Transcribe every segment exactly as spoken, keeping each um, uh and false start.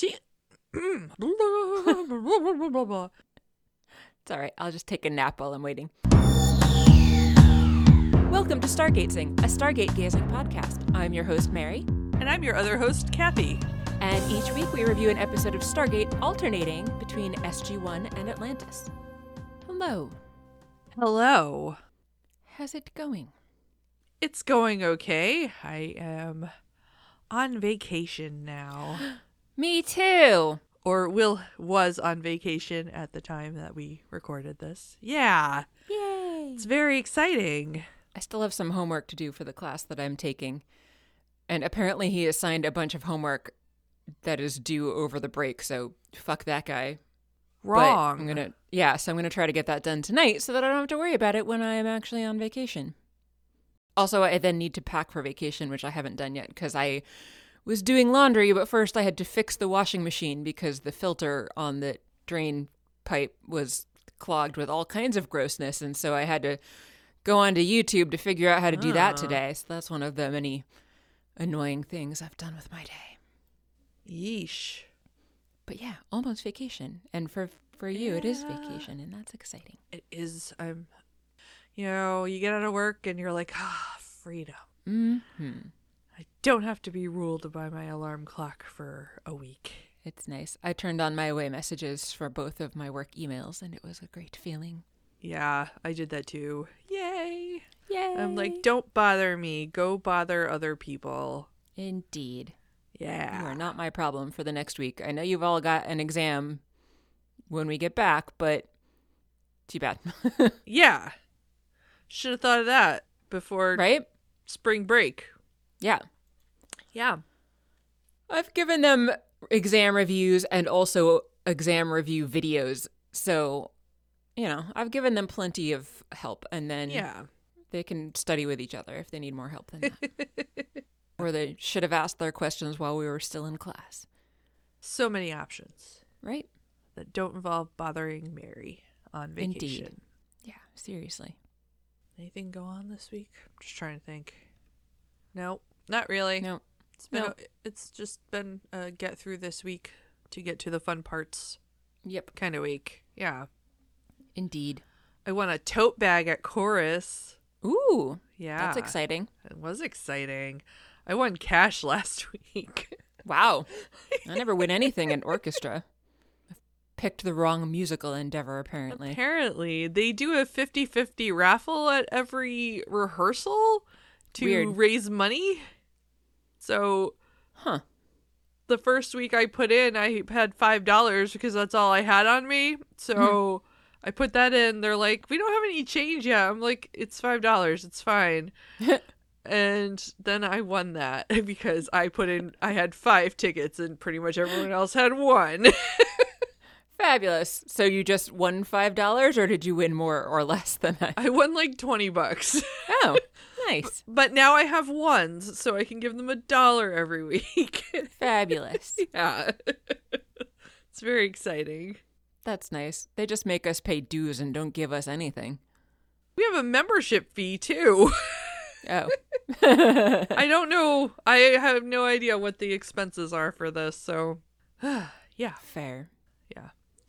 T- It's all right. I'll just take a nap while I'm waiting. Welcome to Stargatesing, a Stargate gazing podcast. I'm your host, Mary. and I'm your other host, Kathy. And each week we review an episode of Stargate alternating between S G one and Atlantis. Hello. Hello. How's it going? It's going okay. I am on vacation now. Me too. Or Will was on vacation at the time that we recorded this. Yeah. Yay. It's very exciting. I still have some homework to do for the class that I'm taking. And apparently he assigned a bunch of homework that is due over the break, so fuck that guy. Wrong. But I'm gonna, yeah, so I'm going to try to get that done tonight so that I don't have to worry about it when I am actually on vacation. Also, I then need to pack for vacation, which I haven't done yet because I was doing laundry, but first I had to fix the washing machine because the filter on the drain pipe was clogged with all kinds of grossness, and so I had to go onto YouTube to figure out how to do that Oh. today. So that's one of the many annoying things I've done with my day. Yeesh. But yeah, almost vacation. And for for you, it is Yeah. vacation, and that's exciting. It is. I'm. You know, you get out of work and you're like, ah, freedom. Mm-hmm. I don't have to be ruled by my alarm clock for a week. It's nice. I turned on my away messages for both of my work emails, and it was a great feeling. Yeah, I did that too. Yay. Yay! I'm like, don't bother me. Go bother other people. Indeed. Yeah. You are not my problem for the next week. I know you've all got an exam when we get back, but too bad. Yeah. Should have thought of that before Right? spring break. Yeah. Yeah. I've given them exam reviews and also exam review videos. So, you know, I've given them plenty of help, and then Yeah. they can study with each other if they need more help than that. Or they should have asked their questions while we were still in class. So many options Right? that don't involve bothering Mary on vacation. Indeed. Yeah, seriously. Anything go on this week? I'm just trying to think. No, not really. No. It's been No. a, it's just been a get through this week to get to the fun parts Yep. kind of week. Yeah. Indeed. I won a tote bag at Chorus. Ooh. Yeah. That's exciting. It was exciting. I won cash last week. Wow. I never win anything in orchestra. I've picked the wrong musical endeavor, apparently. Apparently, they do a fifty-fifty raffle at every rehearsal to Weird. raise money. So Huh. the first week I put in, I had five dollars because that's all I had on me. So I put that in. They're like, we don't have any change yet. I'm like, it's five dollars. It's fine. And then I won that because I put in, I had five tickets and pretty much everyone else had one. Fabulous. So you just won five dollars, or did you win more or less than that? I won like twenty bucks. Oh, nice. But now I have ones, so I can give them a dollar every week. Fabulous. Yeah. It's very exciting. That's nice. They just make us pay dues and don't give us anything. We have a membership fee too. Oh. I don't know. I have no idea what the expenses are for this, so yeah. Fair. Yeah.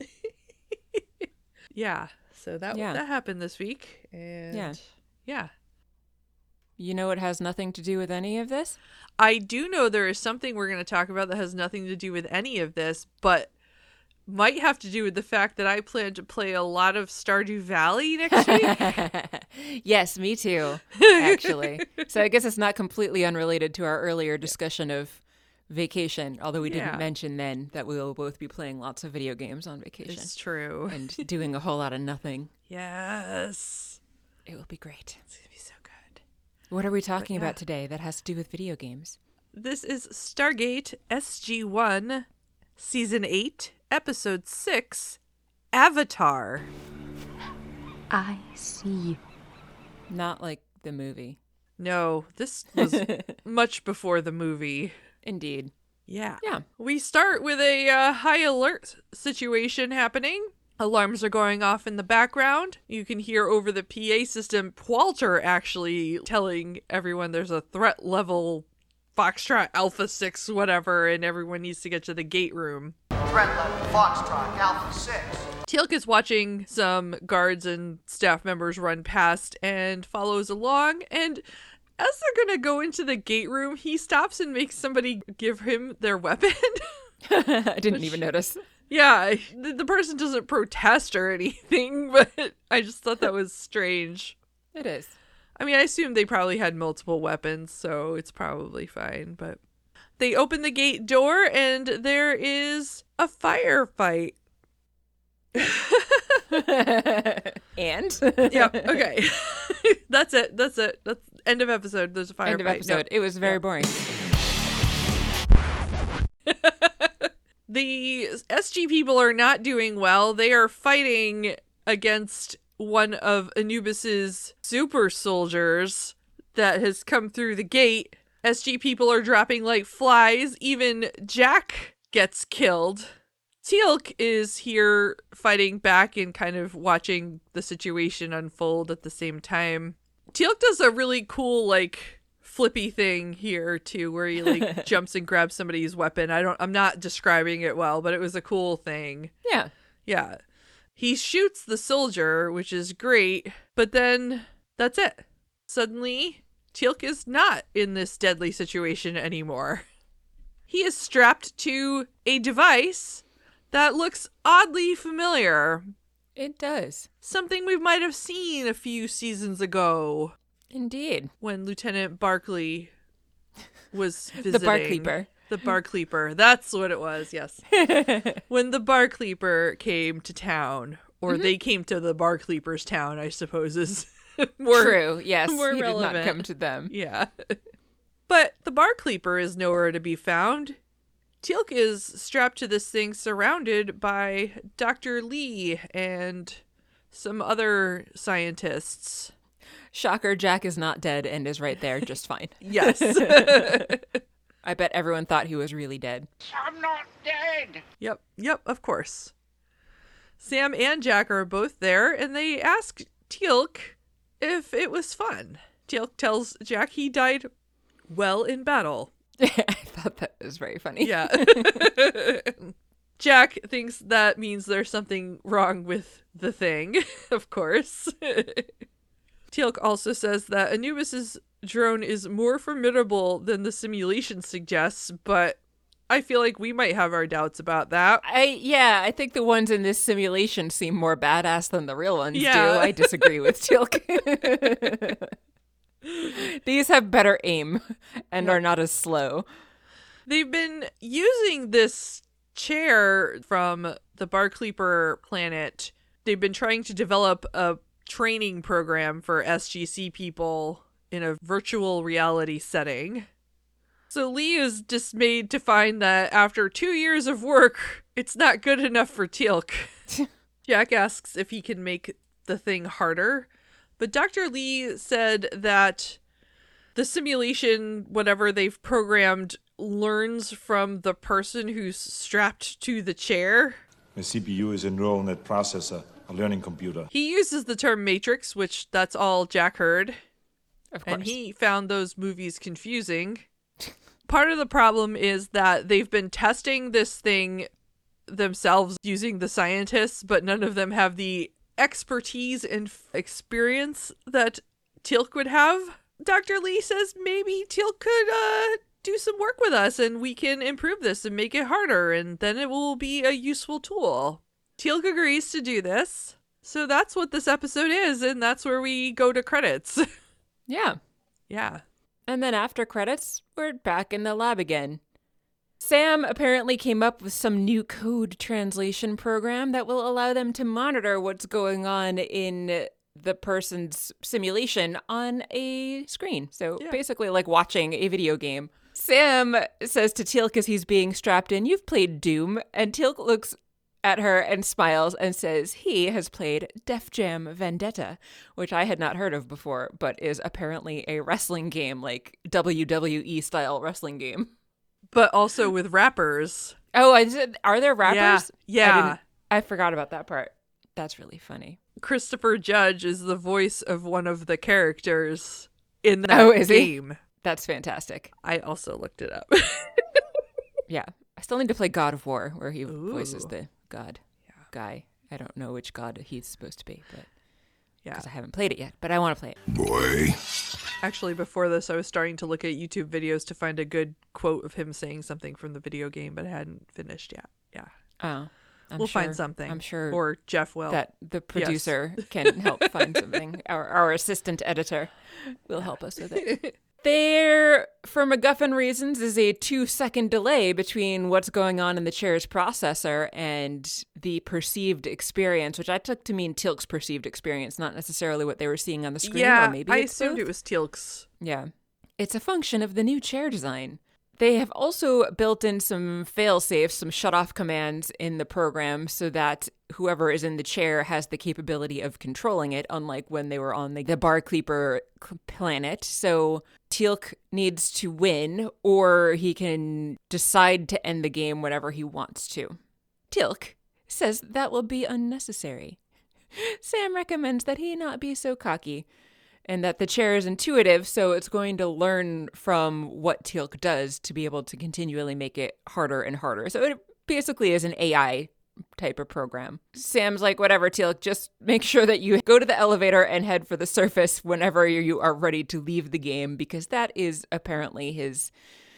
Yeah. So that Yeah. that happened this week, and Yeah. yeah. You know it has nothing to do with any of this? I do know there is something we're going to talk about that has nothing to do with any of this, but might have to do with the fact that I plan to play a lot of Stardew Valley next week. Yes, me too, actually. So I guess it's not completely unrelated to our earlier discussion of vacation, although we didn't Yeah. mention then that we will both be playing lots of video games on vacation It's true. and doing a whole lot of nothing. Yes. It will be great. It's going to be so good. What are we talking yeah. about today that has to do with video games? This is Stargate S G one, Season eight, Episode six, Avatar. I see you. Not like the movie. No, this was much before the movie. Indeed. Yeah. Yeah. We start with a uh, high alert situation happening. Alarms are going off in the background. You can hear over the P A system Walter actually telling everyone there's a threat level Foxtrot Alpha six, whatever, and everyone needs to get to the gate room. Threat level Foxtrot Alpha six. Teal'c is watching some guards and staff members run past and follows along, and as they're gonna go into the gate room, he stops and makes somebody give him their weapon. I didn't even notice. Yeah, the, the person doesn't protest or anything, but I just thought that was strange. It is. I mean, I assume they probably had multiple weapons, so it's probably fine, but they open the gate door and there is a firefight. And? Yep, okay. That's it. That's it. That's end of episode. There's a firefight. End of episode. No. It was very Yeah. boring. The S G people are not doing well. They are fighting against one of Anubis's super soldiers that has come through the gate. S G people are dropping like flies. Even Jack gets killed. Teal'c is here fighting back and kind of watching the situation unfold at the same time. Teal'c does a really cool, like, flippy thing here too, where he like jumps and grabs somebody's weapon. I don't I'm not describing it well, but it was a cool thing. Yeah. Yeah. He shoots the soldier, which is great, but then that's it. Suddenly, Teal'c is not in this deadly situation anymore. He is strapped to a device that looks oddly familiar. It does. Something we might have seen a few seasons ago Indeed. when Lieutenant Barkley was visiting. The Barcleeper. The Barcleeper. That's what it was, yes. When the Barcleeper came to town, or Mm-hmm. they came to the Barcleeper's town, I suppose is more True. Yes. more he relevant. did not come to them. Yeah. But the Barcleeper is nowhere to be found. Teal'c is strapped to this thing surrounded by Doctor Lee and some other scientists. Shocker, Jack is not dead and is right there just fine. Yes. I bet everyone thought he was really dead. I'm not dead. Yep, yep, of course. Sam and Jack are both there, and they ask Teal'c if it was fun. Teal'c tells Jack he died well in battle. I thought that was very funny. Yeah. Jack thinks that means there's something wrong with the thing, of course. Teal'c also says that Anubis's drone is more formidable than the simulation suggests, but I feel like we might have our doubts about that. I yeah, I think the ones in this simulation seem more badass than the real ones Yeah. do. I disagree with Teal'c. These have better aim and are not as slow. They've been using this chair from the Barcleeper planet. They've been trying to develop a training program for S G C people in a virtual reality setting. So Lee is dismayed to find that after two years of work, it's not good enough for Teal'c. Jack asks if he can make the thing harder, but Doctor Lee said that the simulation, whatever they've programmed, learns from the person who's strapped to the chair. The C P U is a neural net processor, a learning computer. He uses the term matrix, which that's all Jack heard. Of course. And he found those movies confusing. Part of the problem is that they've been testing this thing themselves using the scientists, but none of them have the expertise and f- experience that Teal'c would have. Doctor Lee says maybe Teal'c could uh, do some work with us and we can improve this and make it harder, and then it will be a useful tool. Teal'c agrees to do this. So that's what this episode is, and that's where we go to credits. Yeah. Yeah. And then after credits, we're back in the lab again. Sam apparently came up with some new code translation program that will allow them to monitor what's going on in the person's simulation on a screen. So Yeah. basically like watching a video game. Sam says to Teal'c as he's being strapped in, "You've played Doom." And Teal'c looks at her and smiles and says he has played Def Jam Vendetta, which I had not heard of before, but is apparently a wrestling game, like W W E style wrestling game. But also with rappers. Oh, I said, are there rappers? Yeah, I, yeah. didn't- I forgot about that part. That's really funny. Christopher Judge is the voice of one of the characters in that Oh, is he? game. That's fantastic. I also looked it up. Yeah. I still need to play God of War, where he Ooh. voices the god Yeah. guy. I don't know which god he's supposed to be, but Yeah. because I haven't played it yet, but I want to play it. Boy. Actually, before this, I was starting to look at YouTube videos to find a good quote of him saying something from the video game, but I hadn't finished yet. Yeah. Oh, I'm we'll sure, find something. I'm sure Or Jeff will. that the producer can help find something. Our our assistant editor will help us with it. There, for MacGuffin reasons, is a two-second delay between what's going on in the chair's processor and the perceived experience, which I took to mean Teal'c's perceived experience, not necessarily what they were seeing on the screen. Yeah, or maybe I it's assumed both. it was Teal'c's. Yeah. It's a function of the new chair design. They have also built in some fail-safes, some shut-off commands in the program so that whoever is in the chair has the capability of controlling it, unlike when they were on the, the Bar Creeper planet. So Teal'c needs to win, or he can decide to end the game whenever he wants to. Teal'c says that will be unnecessary. Sam recommends that he not be so cocky, and that the chair is intuitive, so it's going to learn from what Teal'c does to be able to continually make it harder and harder. So it basically is an A I type of program. Sam's like, whatever, Teal'c, just make sure that you go to the elevator and head for the surface whenever you are ready to leave the game, because that is apparently his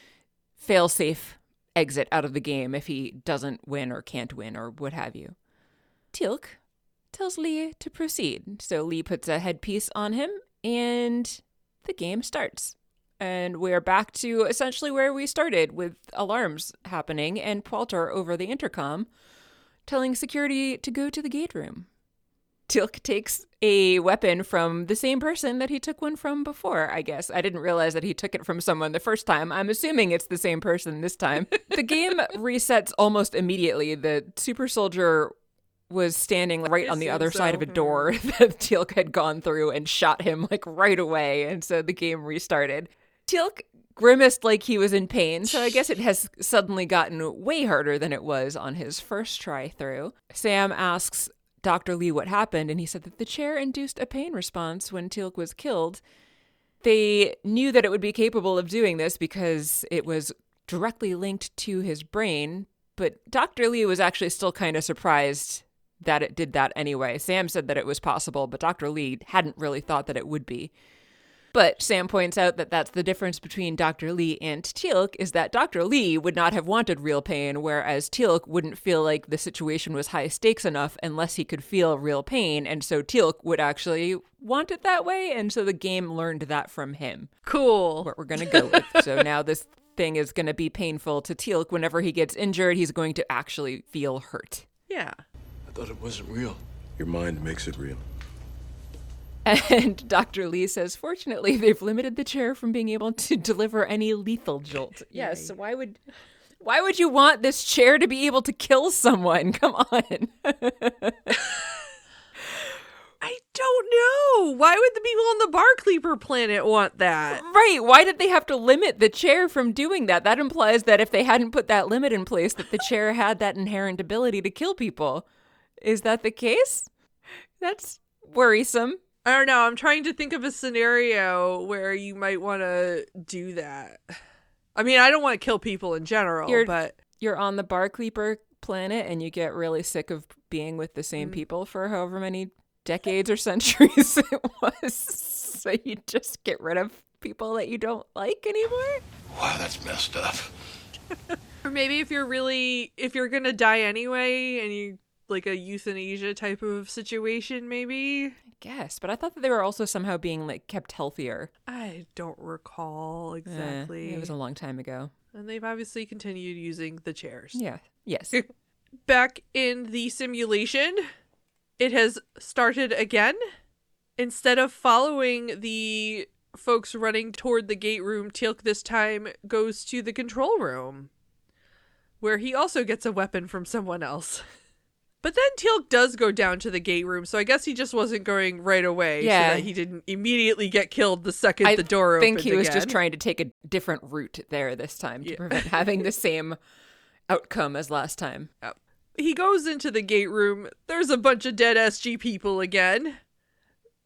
fail-safe exit out of the game if he doesn't win or can't win or what have you. Teal'c tells Lee to proceed, so Lee puts a headpiece on him, and the game starts. And we're back to essentially where we started, with alarms happening and Poulter over the intercom telling security to go to the gate room. Teal'c takes a weapon from the same person that he took one from before, I guess. I didn't realize that he took it from someone the first time. I'm assuming it's the same person this time. The game resets almost immediately. The super soldier was standing right I on the assume other side so. of a door that Teal'c had gone through and shot him like right away, and so the game restarted. Teal'c grimaced like he was in pain, so I guess it has suddenly gotten way harder than it was on his first try through. Sam asks Doctor Lee what happened, and he said that the chair induced a pain response when Teal'c was killed. They knew that it would be capable of doing this because it was directly linked to his brain, but Doctor Lee was actually still kind of surprised that it did that anyway. Sam said that it was possible, but Doctor Lee hadn't really thought that it would be. But Sam points out that that's the difference between Doctor Lee and Teal'c, is that Doctor Lee would not have wanted real pain, whereas Teal'c wouldn't feel like the situation was high stakes enough unless he could feel real pain, and so Teal'c would actually want it that way, and so the game learned that from him. Cool. What we're going to go with. So now this thing is going to be painful to Teal'c. Whenever he gets injured, he's going to actually feel hurt. Yeah. I thought it wasn't real. Your mind makes it real. And Doctor Lee says, fortunately, they've limited the chair from being able to deliver any lethal jolt. Yes, so why would why would you want this chair to be able to kill someone? Come on. I don't know. Why would the people on the Bar Creeper planet want that? Right. Why did they have to limit the chair from doing that? That implies that if they hadn't put that limit in place, that the chair had that inherent ability to kill people. Is that the case? That's worrisome. I don't know. I'm trying to think of a scenario where you might want to do that. I mean, I don't want to kill people in general, You're- but You're on the Bar Creeper planet and you get really sick of being with the same Mm. people for however many decades or centuries it was. So you just get rid of people that you don't like anymore? Wow, that's messed up. or maybe if you're really if you're gonna die anyway, and you like a euthanasia type of situation, maybe. I guess, but I thought that they were also somehow being like kept healthier. I don't recall Eh, exactly. it was a long time ago. And they've obviously continued using the chairs. Yeah. Yes. Back in the simulation, it has started again. Instead of following the folks running toward the gate room, Teal'c this time goes to the control room, where he also gets a weapon from someone else. But then Teal'c does go down to the gate room, so I guess he just wasn't going right away, Yeah. so that he didn't immediately get killed the second I the door opened think he was just again. trying to take a different route there this time to Yeah. prevent having the same outcome as last time. He goes into the gate room. There's a bunch of dead S G people again.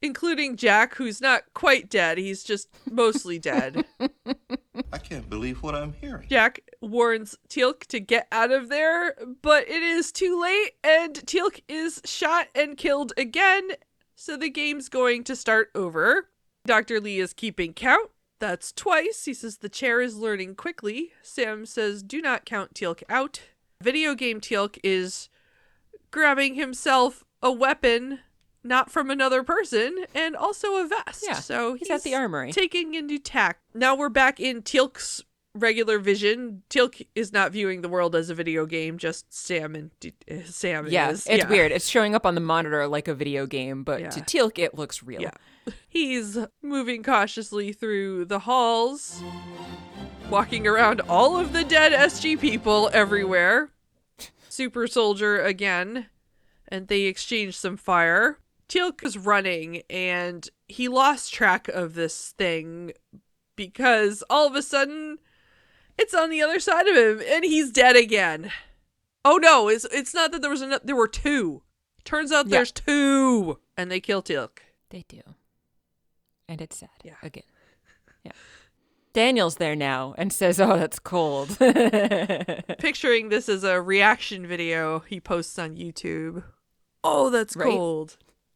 including Jack, who's not quite dead. He's just mostly dead. I can't believe what I'm hearing. Jack warns Teal'c to get out of there, but it is too late, and Teal'c is shot and killed again, so the game's going to start over. Doctor Lee is keeping count. That's twice. He says the chair is learning quickly. Sam says do not count Teal'c out. Video game Teal'c is grabbing himself a weapon, not from another person, and also a vest. Yeah, so he's he's at the armory. taking into tact. Now we're back in Teal'c's regular vision. Teal'c is not viewing the world as a video game, just Sam and D- uh, Sam Yeah, is. it's yeah. weird. It's showing up on the monitor like a video game, but Yeah. to Teal'c, it looks real. Yeah. He's moving cautiously through the halls, walking around all of the dead S G people everywhere. Super Soldier again, and they exchange some fire. Teal'c is running, and he lost track of this thing because all of a sudden it's on the other side of him, and he's dead again. Oh no, it's it's not that there was another, there were two. Turns out Yeah. there's two, and they kill Teal'c. They do. And it's sad. Yeah. Again. Yeah. Daniel's there now and says, oh, that's cold. Picturing this as a reaction video he posts on YouTube. Oh, that's Right? cold.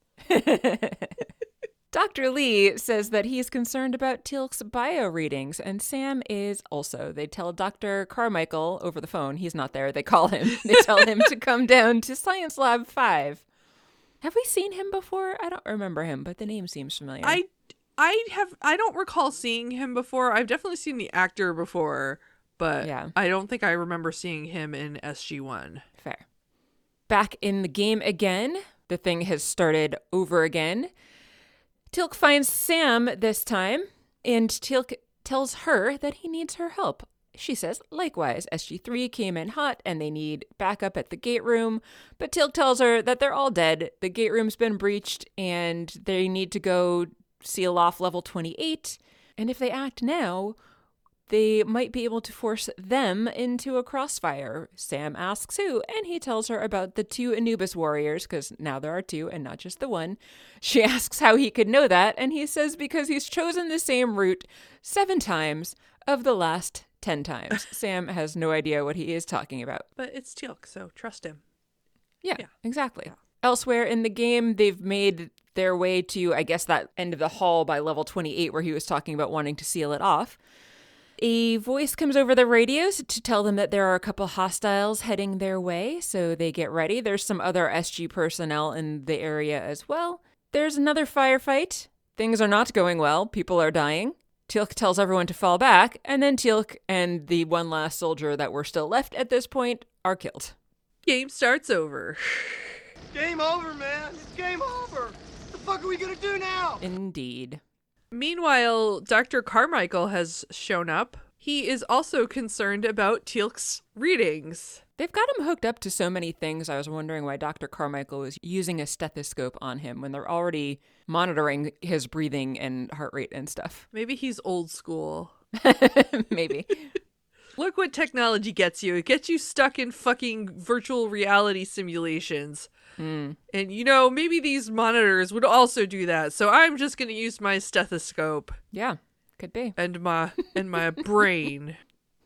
Doctor Lee says that he's concerned about Teal'c's bio readings, and Sam is also. They tell Doctor Carmichael over the phone. He's not there. They call him. They tell him to come down to Science Lab five. Have we seen him before? I don't remember him, but the name seems familiar. I I have I don't recall seeing him before. I've definitely seen the actor before, but Yeah. I don't think I remember seeing him in S G one. Fair. Back in the game again. The thing has started over again. Teal'c finds Sam this time, and Teal'c tells her that he needs her help. She says, likewise, S G three came in hot and they need backup at the gate room. But Teal'c tells her that they're all dead. The gate room's been breached and they need to go seal off level twenty-eight. And if they act now, they might be able to force them into a crossfire. Sam asks who, and he tells her about the two Anubis warriors, because now there are two and not just the one. She asks how he could know that, and he says because he's chosen the same route seven times of the last ten times. Sam has no idea what he is talking about. But it's Teal'c, so trust him. Yeah, Yeah. exactly. Elsewhere in the game, they've made their way to, I guess, that end of the hall by level twenty-eight where he was talking about wanting to seal it off. A voice comes over the radios to tell them that there are a couple hostiles heading their way, so they get ready. There's some other S G personnel in the area as well. There's another firefight. Things are not going well. People are dying. Teal'c tells everyone to fall back, and then Teal'c and the one last soldier that were still left at this point are killed. Game starts over. Game over, man. It's game over. What the fuck are we gonna do now? Indeed. Meanwhile, Doctor Carmichael has shown up. He is also concerned about Teal'c's readings. They've got him hooked up to so many things. I was wondering why Doctor Carmichael is using a stethoscope on him when they're already monitoring his breathing and heart rate and stuff. Maybe he's old school. Maybe. Look what technology gets you. It gets you stuck in fucking virtual reality simulations. Mm. And, you know, maybe these monitors would also do that. So I'm just going to use my stethoscope Yeah, could be. and my and my brain.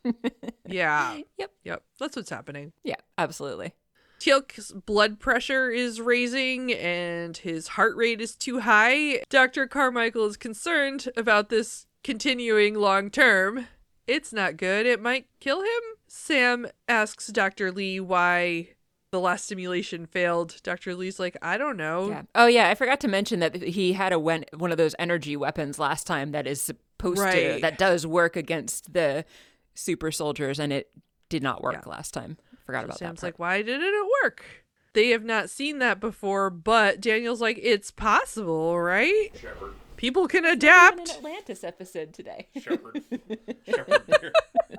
Yeah. Yep. Yep. That's what's happening. Yeah, absolutely. Teal'c's blood pressure is raising and his heart rate is too high. Doctor Carmichael is concerned about this continuing long term. It's not good. It might kill him. Sam asks Doctor Lee why the last simulation failed. Doctor Lee's like, I don't know. Yeah. Oh, yeah. I forgot to mention that he had a wen- one of those energy weapons last time that is supposed to Right. that does work against the super soldiers, and it did not work Yeah. last time. Forgot So about Sam's that. like, why didn't it work? They have not seen that before, but Daniel's like, it's possible, right? Shepard. People can An adapt. Atlantis episode today. Shepard. Shepard here.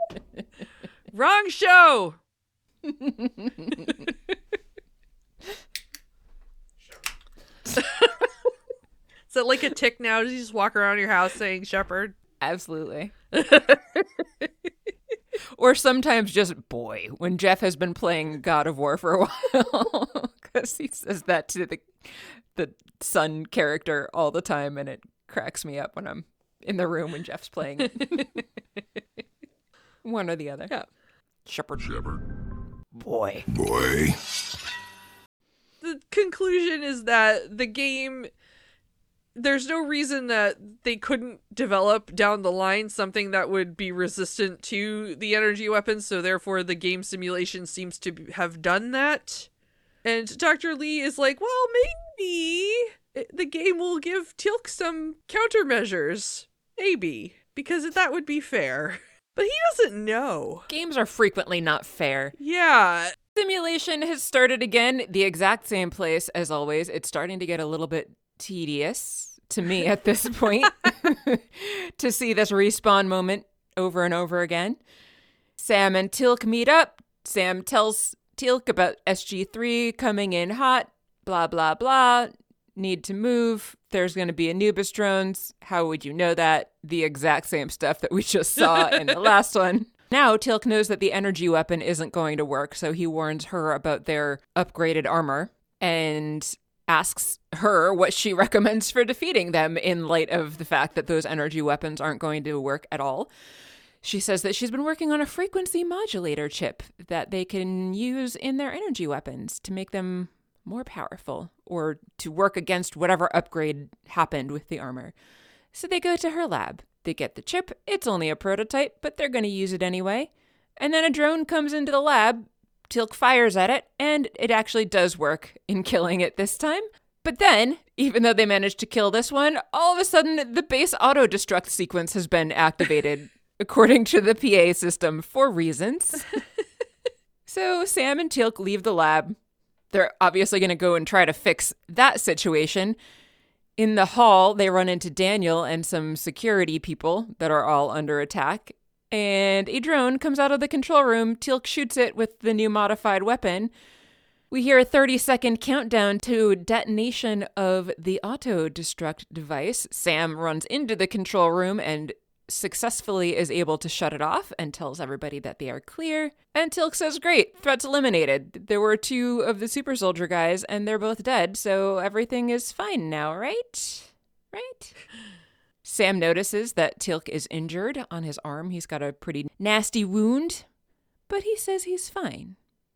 Wrong show. Is that like a tick now? Does he just walk around your house saying Shepherd? Absolutely. Or sometimes just boy when Jeff has been playing God of War for a while. Because he says that to the the son character all the time, and it cracks me up when I'm in the room when Jeff's playing it. One or the other. Yeah. Shepherd. Shepard. Boy. Boy. The conclusion is that the game, there's no reason that they couldn't develop down the line something that would be resistant to the energy weapons, so therefore the game simulation seems to have done that. And Doctor Lee is like, well, maybe the game will give Teal'c some countermeasures. Maybe. Because that would be fair. But he doesn't know. Games are frequently not fair. Yeah. Simulation has started again, the exact same place as always. It's starting to get a little bit tedious to me at this point to see this respawn moment over and over again. Sam and Teal'c meet up. Sam tells Teal'c about S G three coming in hot, blah, blah, blah. Need to move. There's going to be Anubis drones. How would you know that? The exact same stuff that we just saw in the last one. Now, Teal'c knows that the energy weapon isn't going to work, so he warns her about their upgraded armor and asks her what she recommends for defeating them in light of the fact that those energy weapons aren't going to work at all. She says that she's been working on a frequency modulator chip that they can use in their energy weapons to make them more powerful or to work against whatever upgrade happened with the armor. So they go to her lab. They get the chip. It's only a prototype, but they're going to use it anyway. And then a drone comes into the lab. Teal'c fires at it, and it actually does work in killing it this time. But then, even though they managed to kill this one, all of a sudden the base auto-destruct sequence has been activated according to the P A system for reasons. So Sam and Teal'c leave the lab. They're obviously going to go and try to fix that situation. In the hall, they run into Daniel and some security people that are all under attack. And a drone comes out of the control room. Teal'c shoots it with the new modified weapon. We hear a thirty-second countdown to detonation of the auto-destruct device. Sam runs into the control room and successfully is able to shut it off and tells everybody that they are clear. And Teal'c says, great, threats eliminated. There were two of the super soldier guys and they're both dead, so everything is fine now, right? Right? Sam notices that Teal'c is injured on his arm. He's got a pretty nasty wound, but he says he's fine.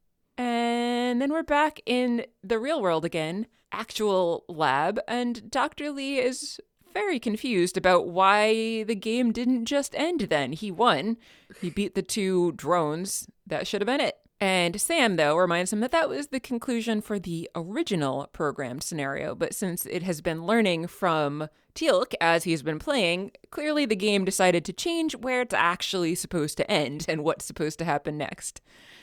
And then we're back in the real world again, actual lab, and Doctor Lee is very confused about why the game didn't just end then. He won. He beat the two drones. That should have been it. And Sam, though, reminds him that that was the conclusion for the original programmed scenario. But since it has been learning from Teal'c as he's been playing, clearly the game decided to change where it's actually supposed to end and what's supposed to happen next.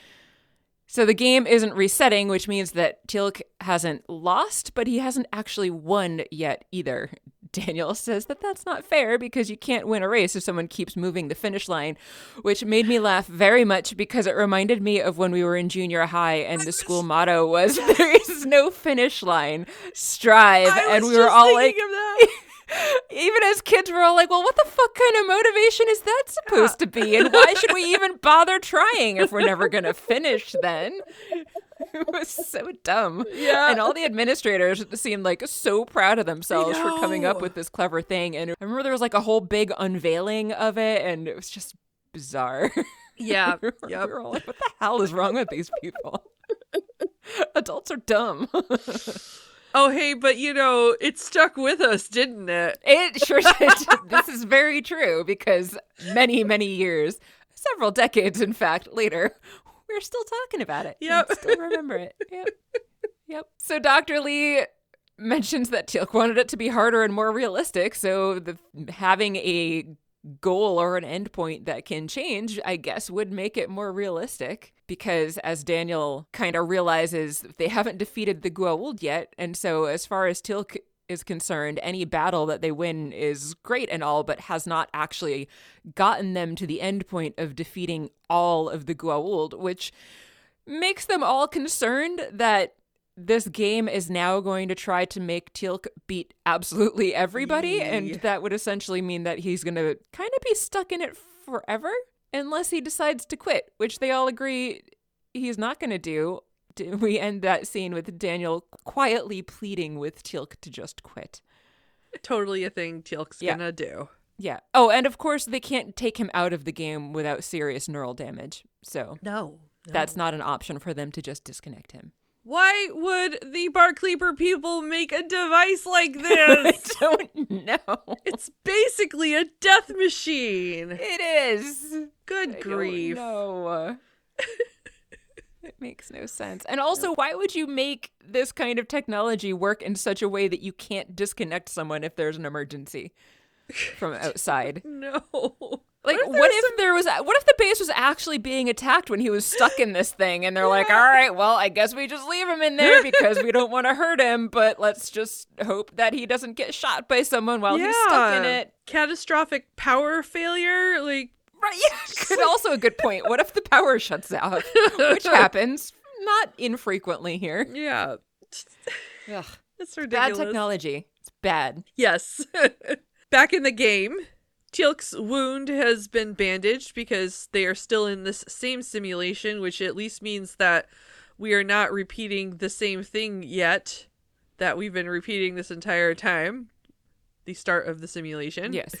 So the game isn't resetting, which means that Teal'c hasn't lost, but he hasn't actually won yet either. Daniel says that that's not fair because you can't win a race if someone keeps moving the finish line, which made me laugh very much because it reminded me of when we were in junior high and the school motto was, there is no finish line, strive. I and was we were just all thinking like, of that. even as kids, we're all like, well, what the fuck kind of motivation is that supposed to be? And why should we even bother trying if we're never going to finish then? It was so dumb. Yeah. And all the administrators seemed like so proud of themselves I for coming up know. with this clever thing. And I remember there was like a whole big unveiling of it, and it was just bizarre. Yeah. we, were, Yep. we were all like, what the hell is wrong with these people? Adults are dumb. Oh, hey, but you know, it stuck with us, didn't it? It sure did. This is very true because many, many years, several decades, in fact, later, we're still talking about it. Yep. And still remember it. Yep. Yep. So Doctor Lee mentions that Teal'c wanted it to be harder and more realistic. So the having a goal or an endpoint that can change, I guess, would make it more realistic. Because as Daniel kind of realizes, they haven't defeated the Goa'uld yet. And so as far as Teal'c is concerned, any battle that they win is great and all, but has not actually gotten them to the end point of defeating all of the Goa'uld, which makes them all concerned that this game is now going to try to make Teal'c beat absolutely everybody. Yee. And that would essentially mean that he's going to kind of be stuck in it forever unless he decides to quit, which they all agree he's not going to do. we end that scene with Daniel quietly pleading with Teal'c to just quit. Totally a thing Teal'c's Yeah. gonna do. Yeah. Oh, and of course they can't take him out of the game without serious neural damage. So No. that's not an option for them to just disconnect him. Why would the Barcleaper people make a device like I this? don't know. It's basically a death machine. It is. Good I grief. No. It makes no sense. And also, why would you make this kind of technology work in such a way that you can't disconnect someone if there's an emergency from outside? No. Like, What if what there's if there was, what if the base was actually being attacked when he was stuck in this thing and they're like, all right, well, I guess we just leave him in there because we don't want to hurt him, but let's just hope that he doesn't get shot by someone while he's stuck in it. Catastrophic power failure? Like, Right, yeah. Good, also a good point. What if the power shuts out? Which happens not infrequently here. yeah. Ugh. It's ridiculous. Bad technology. It's bad. Yes. Back in the game, Teal'c's wound has been bandaged because they are still in this same simulation, which at least means that we are not repeating the same thing yet that we've been repeating this entire time. The start of the simulation. Yes.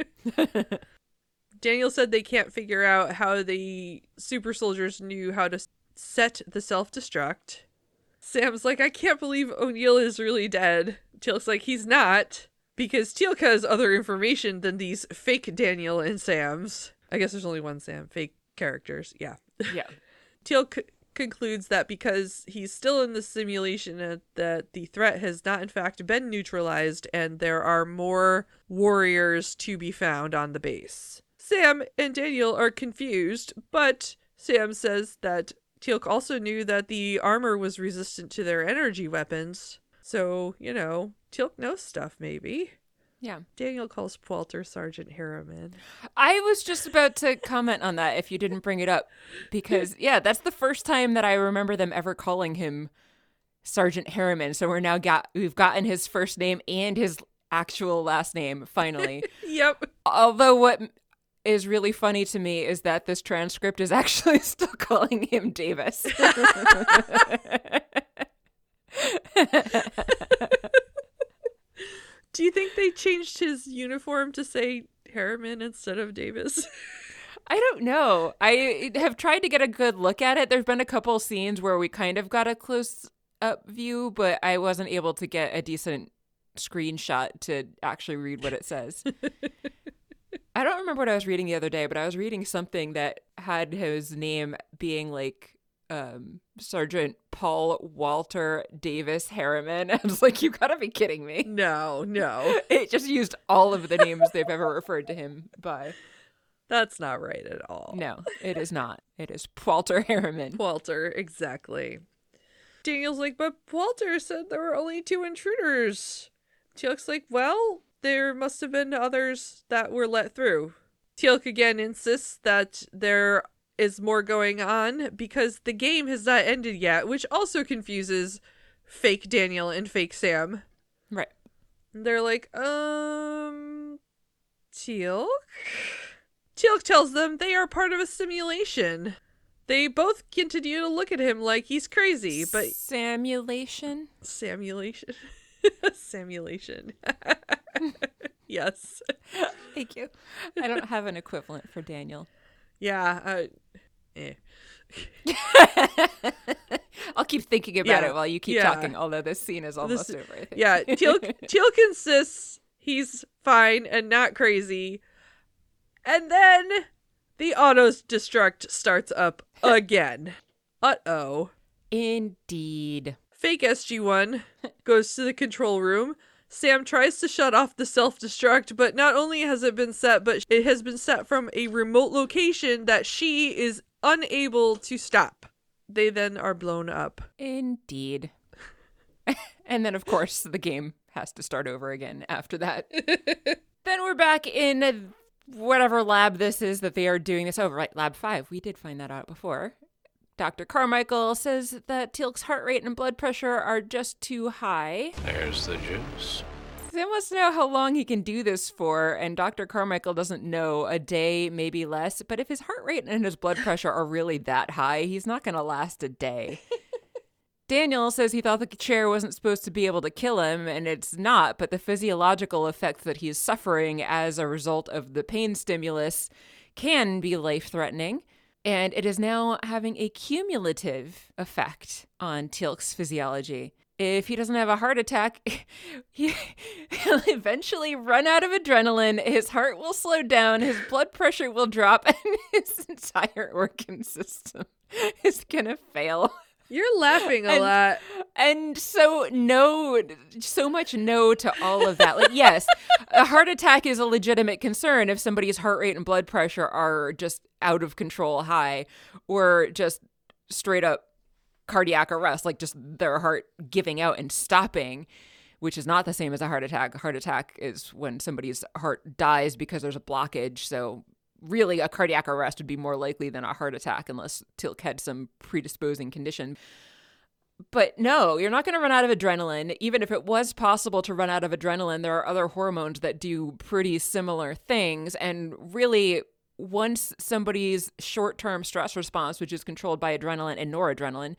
Daniel said they can't figure out how the super soldiers knew how to set the self-destruct. Sam's like, I can't believe O'Neill is really dead. Teal'c's like, he's not, because Teal'c has other information than these fake Daniel and Sams. I guess there's only one Sam. Fake characters. Yeah. Yeah. Teal'c c- concludes that because he's still in the simulation, uh, that the threat has not in fact been neutralized and there are more warriors to be found on the base. Sam and Daniel are confused, but Sam says that Teal'c also knew that the armor was resistant to their energy weapons. So, you know, Teal'c knows stuff, maybe. Yeah. Daniel calls Walter Sergeant Harriman. I was just about to comment on that if you didn't bring it up. Because, yeah, that's the first time that I remember them ever calling him Sergeant Harriman. So we're now got, we've gotten his first name and his actual last name, finally. Yep. Although what is really funny to me is that this transcript is actually still calling him Davis. Do you think they changed his uniform to say Harriman instead of Davis? I don't know. I have tried to get a good look at it. There've been a couple scenes where we kind of got a close up view, but I wasn't able to get a decent screenshot to actually read what it says. I don't remember what I was reading the other day, but I was reading something that had his name being like um, Sergeant Paul Walter Davis Harriman. I was like, you gotta be kidding me. No, no. It just used all of the names they've ever referred to him by. That's not right at all. No, it is not. It is Walter Harriman. Walter, exactly. Daniel's like, but Walter said there were only two intruders. Teal'c's like, well, there must have been others that were let through. Teal'c again insists that there is more going on because the game has not ended yet, which also confuses fake Daniel and fake Sam. Right. They're like, um, Teal'c? Teal'c tells them they are part of a simulation. They both continue to look at him like he's crazy, but... Samulation? Samulation. Samulation. Yes. Thank you. I don't have an equivalent for Daniel. Yeah. Uh, eh. I'll keep thinking about Yeah, it while you keep yeah. talking, although this scene is almost This- over, I think. Yeah, Teal'c, Teal'c insists he's fine and not crazy. And then the auto-destruct starts up again. Uh-oh. Indeed. Fake S G one goes to the control room. Sam tries to shut off the self-destruct, but not only has it been set, but it has been set from a remote location that she is unable to stop. They then are blown up. Indeed. And then, of course, the game has to start over again after that. Then we're back in whatever lab this is that they are doing this over. Right, lab five. We did find that out before. Doctor Carmichael says that Teal'c's heart rate and blood pressure are just too high. There's the juice. Sam wants to know how long he can do this for, and Doctor Carmichael doesn't know, a day, maybe less. But if his heart rate and his blood pressure are really that high, he's not going to last a day. Daniel says he thought the chair wasn't supposed to be able to kill him, and it's not, but the physiological effects that he's suffering as a result of the pain stimulus can be life-threatening, and it is now having a cumulative effect on Teal'c's physiology. If he doesn't have a heart attack, he, he'll eventually run out of adrenaline, his heart will slow down, his blood pressure will drop, and his entire organ system is gonna fail. You're laughing a and, lot. And so no, so much no to all of that. Like, yes, a heart attack is a legitimate concern if somebody's heart rate and blood pressure are just out of control high, or just straight up cardiac arrest, like just their heart giving out and stopping, which is not the same as a heart attack. A heart attack is when somebody's heart dies because there's a blockage. So really, a cardiac arrest would be more likely than a heart attack unless Teal'c had some predisposing condition. But no, you're not going to run out of adrenaline. Even if it was possible to run out of adrenaline, there are other hormones that do pretty similar things. And really, once somebody's short-term stress response, which is controlled by adrenaline and noradrenaline,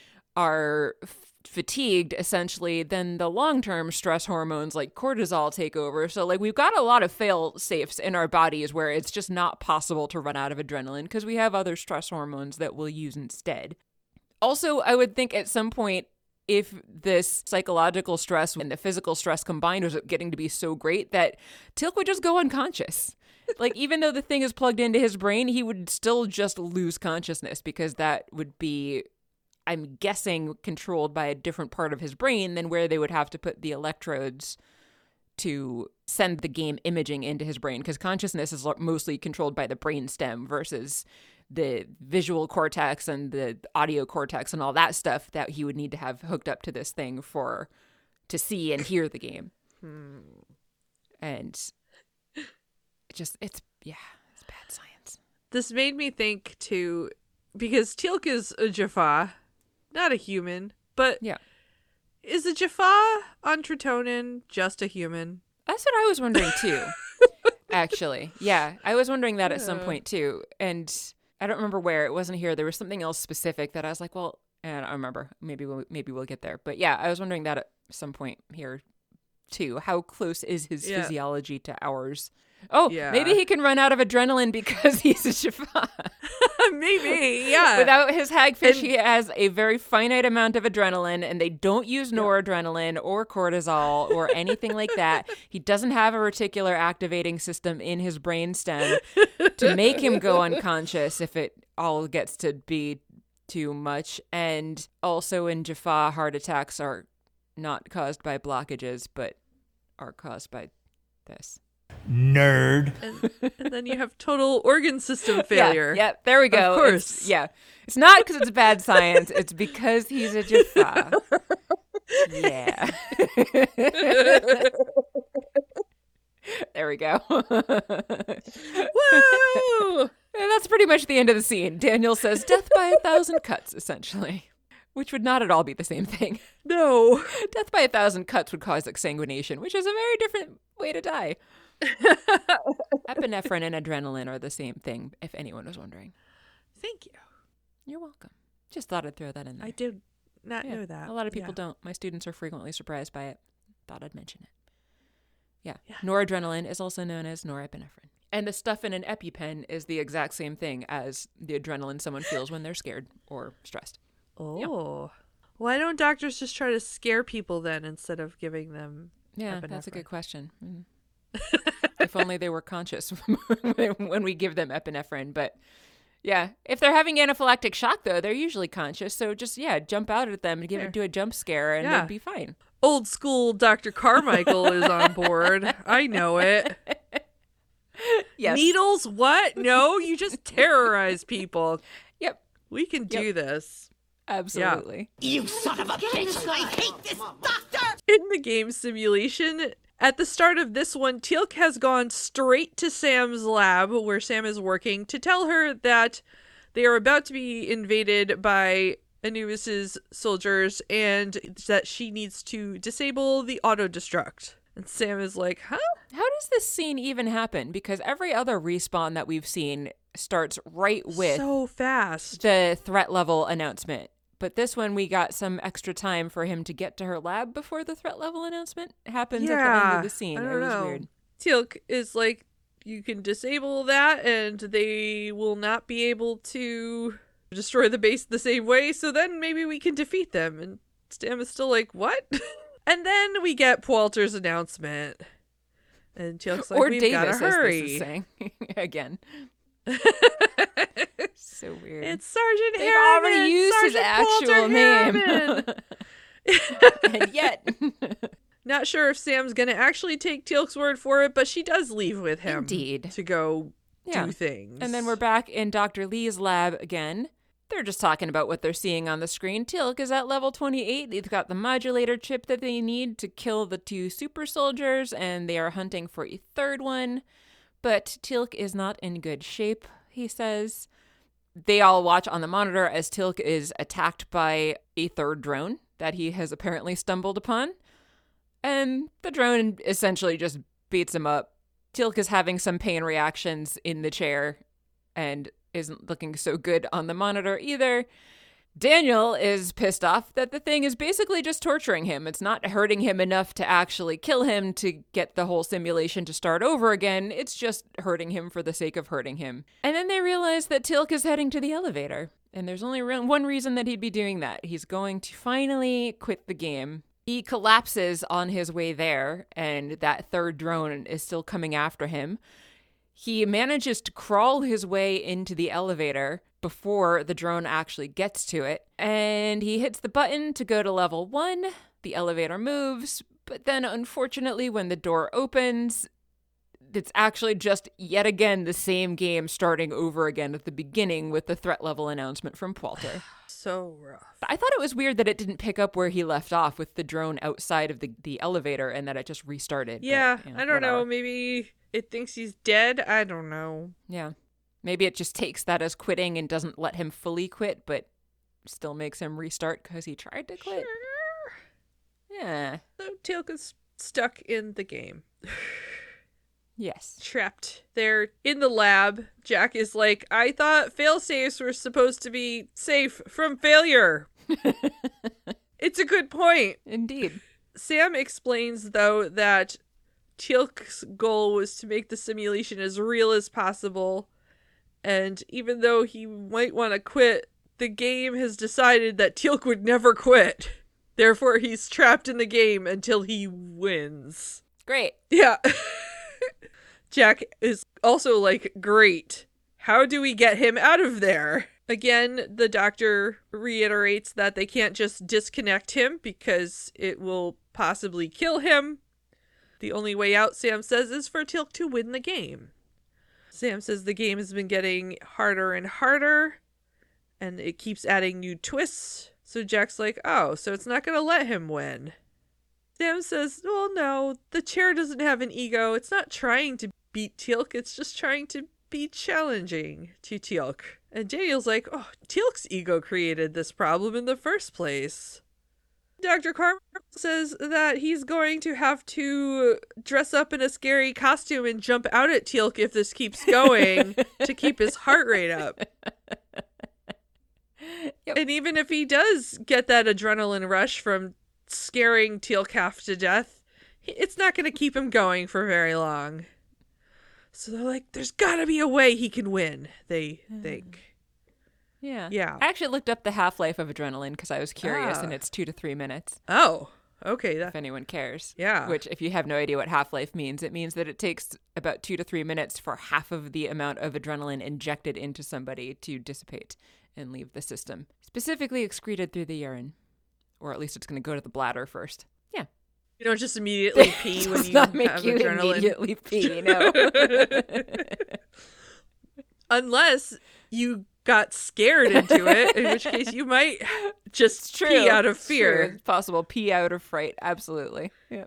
are f- fatigued, essentially, then the long-term stress hormones like cortisol take over. So, like, we've got a lot of fail-safes in our bodies where it's just not possible to run out of adrenaline because we have other stress hormones that we'll use instead. Also, I would think at some point, if this psychological stress and the physical stress combined was getting to be so great that Teal'c would just go unconscious. Like, even though the thing is plugged into his brain, he would still just lose consciousness because that would be, I'm guessing, controlled by a different part of his brain than where they would have to put the electrodes to send the game imaging into his brain, because consciousness is mostly controlled by the brain stem versus the visual cortex and the audio cortex and all that stuff that he would need to have hooked up to this thing for to see and hear the game. Hmm. And it just, it's, yeah, it's bad science. This made me think, too, because Teal'c is a Jaffa, not a human, but Yeah. is a Jaffa on Tritonin just a human? That's what I was wondering, too, actually. Yeah, I was wondering that at some Yeah. point, too. And I don't remember where. It wasn't here. There was something else specific that I was like, well, and I don't remember. Maybe we'll, maybe we'll get there. But yeah, I was wondering that at some point here, too. How close is his Yeah. physiology to ours? Oh, Yeah. maybe he can run out of adrenaline because he's a Jaffa. Maybe, yeah. Without his hagfish, And- he has a very finite amount of adrenaline, and they don't use noradrenaline or cortisol or anything like that. He doesn't have a reticular activating system in his brainstem to make him go unconscious if it all gets to be too much. And also in Jaffa, heart attacks are not caused by blockages, but are caused by this. Nerd. and, and then you have total organ system failure. Yeah, yeah, there we go. Of course. It's- yeah. It's not because it's bad science. It's because he's a Jaffa. Yeah. There we go. Woo! And that's pretty much the end of the scene. Daniel says, death by a thousand cuts, essentially. Which would not at all be the same thing. No. Death by a thousand cuts would cause exsanguination, which is a very different way to die. Epinephrine and adrenaline are the same thing, if anyone was wondering. Thank you. You're welcome. Just thought I'd throw that in there. I did not Yeah, know that. A lot of people Yeah. don't. My students are frequently surprised by it. Thought I'd mention it. Yeah. Yeah. Noradrenaline is also known as norepinephrine. And the stuff in an EpiPen is the exact same thing as the adrenaline someone feels when they're scared or stressed. Oh. Why don't doctors just try to scare people then instead of giving them Yeah, that's a epinephrine? good question. Mm. If only they were conscious when we give them epinephrine. But yeah, if they're having anaphylactic shock, though, they're usually conscious. So just, yeah, jump out at them and give There. do a jump scare and Yeah. they'd be fine. Old school Doctor Carmichael is on board. I know it. Yes. Needles? What? No, you just terrorize people. Yep. We can do this. Absolutely. You son of a bitch! I hate this doctor! In the game simulation, at the start of this one, Teal'c has gone straight to Sam's lab, where Sam is working, to tell her that they are about to be invaded by Anubis's soldiers and that she needs to disable the auto-destruct. And Sam is like, huh? How does this scene even happen? Because every other respawn that we've seen starts right with So fast. the threat level announcement. But this one, we got some extra time for him to get to her lab before the threat level announcement happens at the end of the scene. I It don't was know. weird. Teal'c is like, you can disable that and they will not be able to destroy the base the same way, so then maybe we can defeat them. And Sam is still like, what? And then we get Walter's announcement. And Teal'c's like, Or we've Davis, gotta as this hurry. is saying. Again. So weird. It's Sergeant They've Harriman! already used his Sergeant actual Walter name. Harriman! And yet... Not sure if Sam's gonna actually take Teal'c's word for it, but she does leave with him. Indeed. To go Yeah. do things. And then we're back in Doctor Lee's lab again. They're just talking about what they're seeing on the screen. Teal'c is at level twenty-eight. They've got the modulator chip that they need to kill the two super soldiers, and they are hunting for a third one. But Teal'c is not in good shape, he says. They all watch on the monitor as Teal'c is attacked by a third drone that he has apparently stumbled upon. And the drone essentially just beats him up. Teal'c is having some pain reactions in the chair and isn't looking so good on the monitor either. Daniel is pissed off that the thing is basically just torturing him. It's not hurting him enough to actually kill him to get the whole simulation to start over again. It's just hurting him for the sake of hurting him. And then they realize that Teal'c is heading to the elevator. And there's only re- one reason that he'd be doing that. He's going to finally quit the game. He collapses on his way there, and that third drone is still coming after him. He manages to crawl his way into the elevator before the drone actually gets to it, and he hits the button to go to level one. The elevator moves, but then unfortunately when the door opens, it's actually just yet again the same game starting over again at the beginning with the threat level announcement from Walter. So rough. I thought it was weird that it didn't pick up where he left off with the drone outside of the, the elevator and that it just restarted. Yeah, but, you I don't whatever. know. Maybe it thinks he's dead. I don't know. Yeah. Maybe it just takes that as quitting and doesn't let him fully quit, but still makes him restart because he tried to quit. Sure. Yeah. So Teal'c is stuck in the game. Yes. Trapped there in the lab. Jack is like, I thought failsafes were supposed to be safe from failure. It's a good point. Indeed. Sam explains, though, that Teal'c's goal was to make the simulation as real as possible. And even though he might want to quit, the game has decided that Teal'c would never quit. Therefore, he's trapped in the game until he wins. Great. Yeah. Jack is also like, great. How do we get him out of there? Again, the doctor reiterates that they can't just disconnect him because it will possibly kill him. The only way out, Sam says, is for Teal'c to win the game. Sam says the game has been getting harder and harder, and it keeps adding new twists. So Jack's like, oh, so it's not going to let him win. Sam says, well, no, the chair doesn't have an ego. It's not trying to beat Teal'c. It's just trying to be challenging to Teal'c. And Daniel's like, oh, Teal'c's ego created this problem in the first place. Doctor Carmichael says that he's going to have to dress up in a scary costume and jump out at Teal'c if this keeps going to keep his heart rate up. Yep. And even if he does get that adrenaline rush from scaring Teal'c half to death, it's not going to keep him going for very long. So they're like, there's got to be a way he can win, they think. Yeah. Yeah. I actually looked up the half-life of adrenaline because I was curious, Ah. and it's two to three minutes. Oh, okay. That, If anyone cares. Yeah. Which, if you have no idea what half-life means, it means that it takes about two to three minutes for half of the amount of adrenaline injected into somebody to dissipate and leave the system. Specifically excreted through the urine. Or at least it's going to go to the bladder first. Yeah. you don't just immediately pee when Does you not make have you adrenaline. immediately pee, no. Unless you got scared into it, in which case you might just True. pee out of It's true. fear. It's possible. Pee out of fright. Absolutely. Yeah.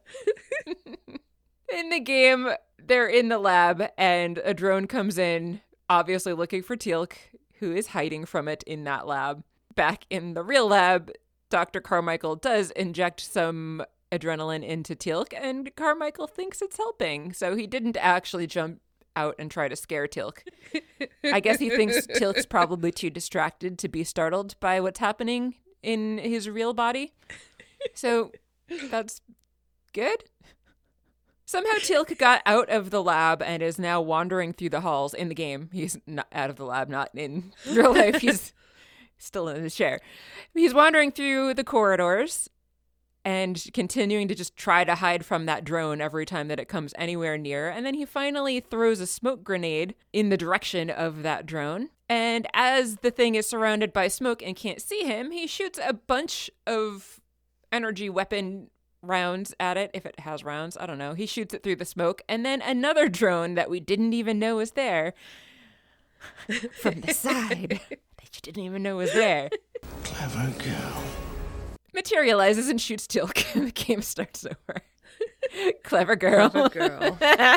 In the game, they're in the lab, and a drone comes in, obviously looking for Teal'c, who is hiding from it in that lab. Back in the real lab, Doctor Carmichael does inject some adrenaline into Teal'c, and Carmichael thinks it's helping, so he didn't actually jump out and try to scare Teal'c. I guess he thinks Teal'c's probably too distracted to be startled by what's happening in his real body. So that's good. Somehow Teal'c got out of the lab and is now wandering through the halls in the game. He's not out of the lab, not in real life. He's still in his chair. He's wandering through the corridors and continuing to just try to hide from that drone every time that it comes anywhere near. And then he finally throws a smoke grenade in the direction of that drone. And as the thing is surrounded by smoke and can't see him, he shoots a bunch of energy weapon rounds at it, if it has rounds. I don't know. He shoots it through the smoke. And then another drone that we didn't even know was there from the side that you didn't even know was there. Clever girl. Materializes and shoots Teal'c, and the game starts over. Clever girl. Clever girl.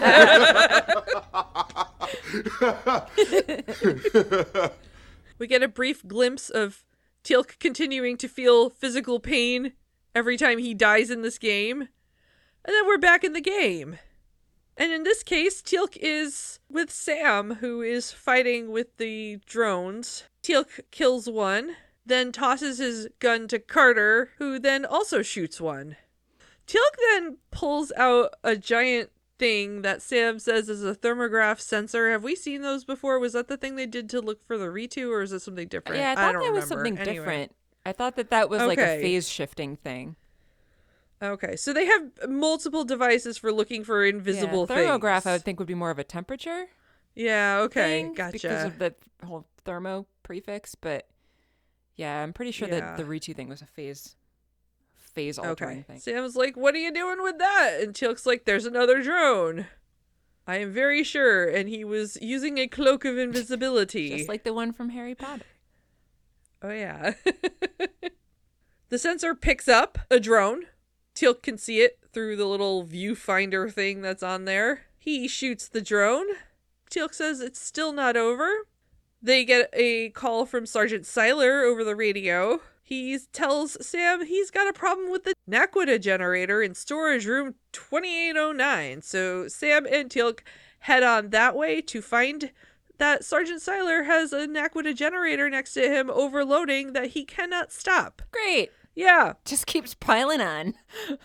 We get a brief glimpse of Teal'c continuing to feel physical pain every time he dies in this game. And then we're back in the game. And in this case, Teal'c is with Sam, who is fighting with the drones. Teal'c kills one, then tosses his gun to Carter, who then also shoots one. Teal'c then pulls out a giant thing that Sam says is a thermograph sensor. Have we seen those before? Was that the thing they did to look for the Ritu, or is it something different? Yeah, I thought I don't that was remember. something Anyway. different. I thought that that was like a Okay. phase shifting thing. Okay, so they have multiple devices for looking for invisible yeah, thermograph, things. I would think, would be more of a temperature Yeah, okay, thing gotcha. because of the whole thermo prefix. But yeah, I'm pretty sure Yeah. that the Ritu thing was a phase phase altering Okay. thing. Sam's like, what are you doing with that? And Teal'c's like, there's another drone. I am very sure. And he was using a cloak of invisibility. Just like the one from Harry Potter. Oh, yeah. The sensor picks up a drone. Teal'c can see it through the little viewfinder thing that's on there. He shoots the drone. Teal'c says it's still not over. They get a call from Sergeant Seiler over the radio. He tells Sam he's got a problem with the Naquita generator in storage room twenty-eight oh nine. So Sam and Teal'c head on that way to find that Sergeant Seiler has a Naquita generator next to him overloading that he cannot stop. Great. Yeah. Just keeps piling on.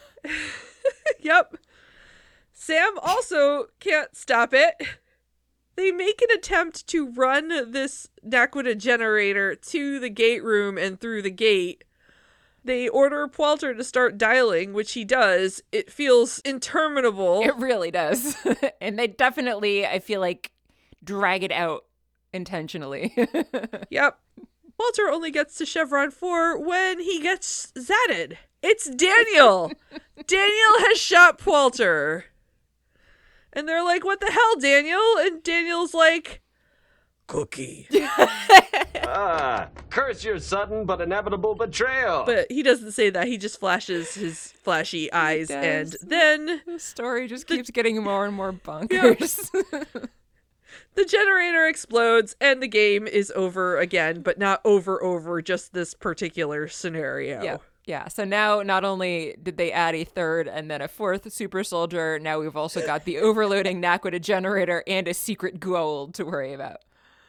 Yep. Sam also can't stop it. They make an attempt to run this Naquita generator to the gate room and through the gate. They order Poulter to start dialing, which he does. It feels interminable. It really does. And they definitely, I feel like, drag it out intentionally. Yep. Poulter only gets to Chevron four when he gets zatted. It's Daniel. Daniel has shot Poulter. And they're like, what the hell, Daniel? And Daniel's like, cookie. Ah, curse your sudden but inevitable betrayal. But he doesn't say that. He just flashes his flashy eyes. And does. then The story just keeps getting more and more bonkers. the generator explodes and the game is over again, but not over, over, just this particular scenario. Yeah. Yeah. So now not only did they add a third and then a fourth super soldier, now we've also got the overloading Naquita generator and a secret gold to worry about.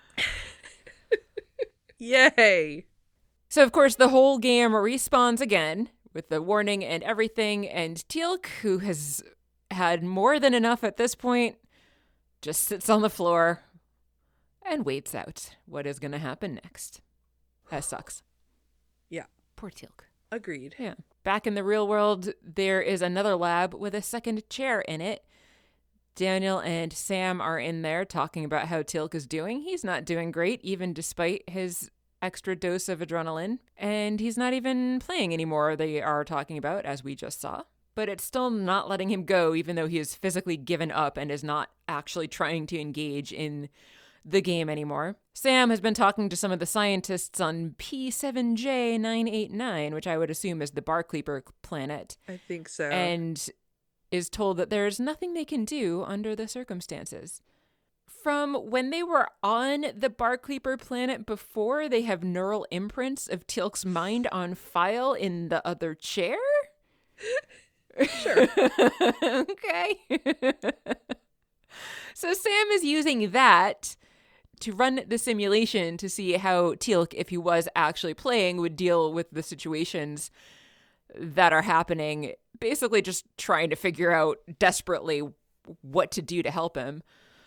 Yay. So, of course, the whole game respawns again with the warning and everything. And Teal'c, who has had more than enough at this point, just sits on the floor and waits out what is going to happen next. That sucks. Yeah. Poor Teal'c. Agreed. Yeah. Back in the real world, there is another lab with a second chair in it. Daniel and Sam are in there talking about how Teal'c is doing. He's not doing great, even despite his extra dose of adrenaline. And he's not even playing anymore, they are talking about, as we just saw. But it's still not letting him go, even though he has physically given up and is not actually trying to engage in the game anymore. Sam has been talking to some of the scientists on P seven J nine eight nine, which I would assume is the Barcleaper planet. I think so. And is told that there's nothing they can do under the circumstances. From when they were on the Barcleaper planet before, they have neural imprints of Teal'c's mind on file in the other chair? Sure. Okay. So Sam is using that to run the simulation to see how Teal'c, if he was actually playing, would deal with the situations that are happening, basically just trying to figure out desperately what to do to help him.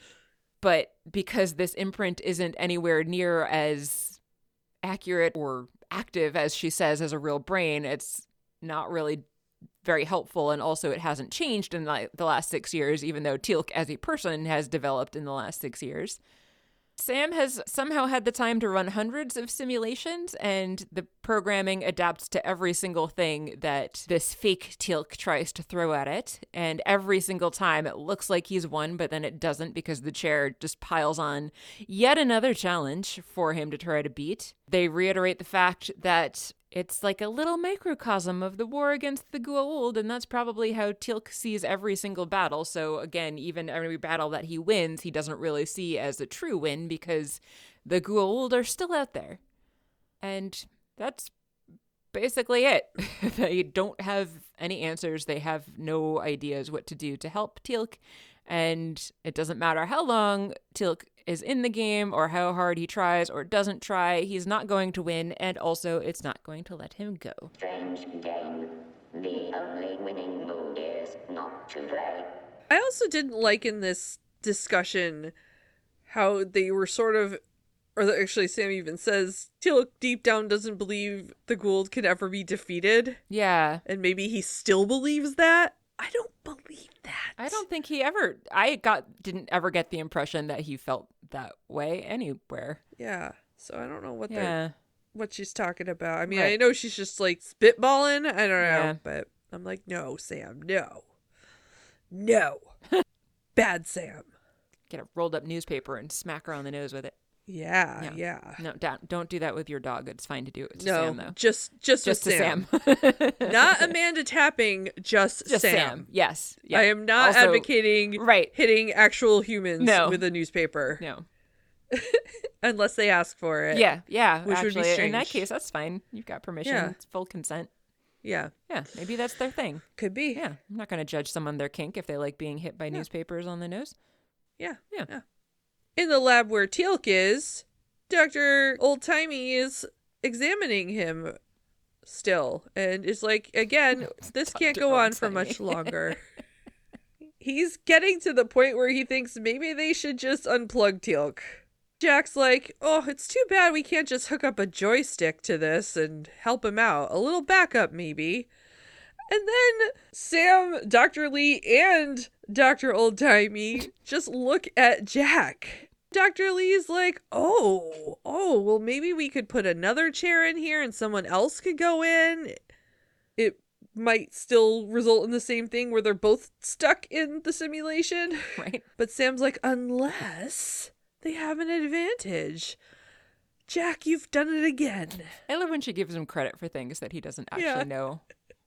But because this imprint isn't anywhere near as accurate or active as she says as a real brain, it's not really very helpful. And also it hasn't changed in the, the last six years, even though Teal'c as a person has developed in the last six years. Sam has somehow had the time to run hundreds of simulations, and the programming adapts to every single thing that this fake Teal'c tries to throw at it. And every single time it looks like he's won, but then it doesn't, because the chair just piles on yet another challenge for him to try to beat. They reiterate the fact that it's like a little microcosm of the war against the Goa'uld, and that's probably how Teal'c sees every single battle. So again, even every battle that he wins, he doesn't really see as a true win, because the Goa'uld are still out there. And that's basically it. They don't have any answers. They have no ideas what to do to help Teal'c. And it doesn't matter how long Teal'c is in the game or how hard he tries or doesn't try, he's not going to win, and also it's not going to let him go. Strange game. The only winning move is not to play. I also didn't like in this discussion how they were sort of, or actually Sam even says, Teal'c deep down doesn't believe the Goa'uld can ever be defeated. Yeah. And maybe he still believes that. I don't believe that. I don't think he ever, I got, didn't ever get the impression that he felt that way anywhere. Yeah. So I don't know what yeah. they're, what she's talking about. I mean, Right. I know she's just like spitballing. I don't know. Yeah. But I'm like, no, Sam, no. No. Bad Sam. Get a rolled up newspaper and smack her on the nose with it. Yeah, Yeah. yeah. No, don't, don't do that with your dog. It's fine to do it to No, Sam, though. just just, Just with to Sam. Sam. Not Amanda tapping, just, Just Sam. Sam. Yes. Yeah. I am not Also- advocating Right. hitting actual humans No. with a newspaper. No. Unless they ask for it. Yeah, yeah. Which would be actually, in that strange. case, that's fine. You've got permission. Yeah. It's full consent. Yeah. Yeah, maybe that's their thing. Could be. Yeah, I'm not going to judge someone their kink if they like being hit by newspapers on the nose. Yeah. Yeah. yeah. In the lab where Teal'c is, Doctor Oldtimey is examining him still. And is like, again, this can't Doctor go on for Oldtimey. much longer. He's getting to the point where he thinks maybe they should just unplug Teal'c. Jack's like, oh, it's too bad we can't just hook up a joystick to this and help him out. A little backup, maybe. And then Sam, Doctor Lee, and Doctor Oldtimey just look at Jack. Doctor Lee's like, oh, oh, well, maybe we could put another chair in here and someone else could go in. It might still result in the same thing where they're both stuck in the simulation. Right. But Sam's like, unless they have an advantage. Jack, you've done it again. I love when she gives him credit for things that he doesn't actually Yeah. know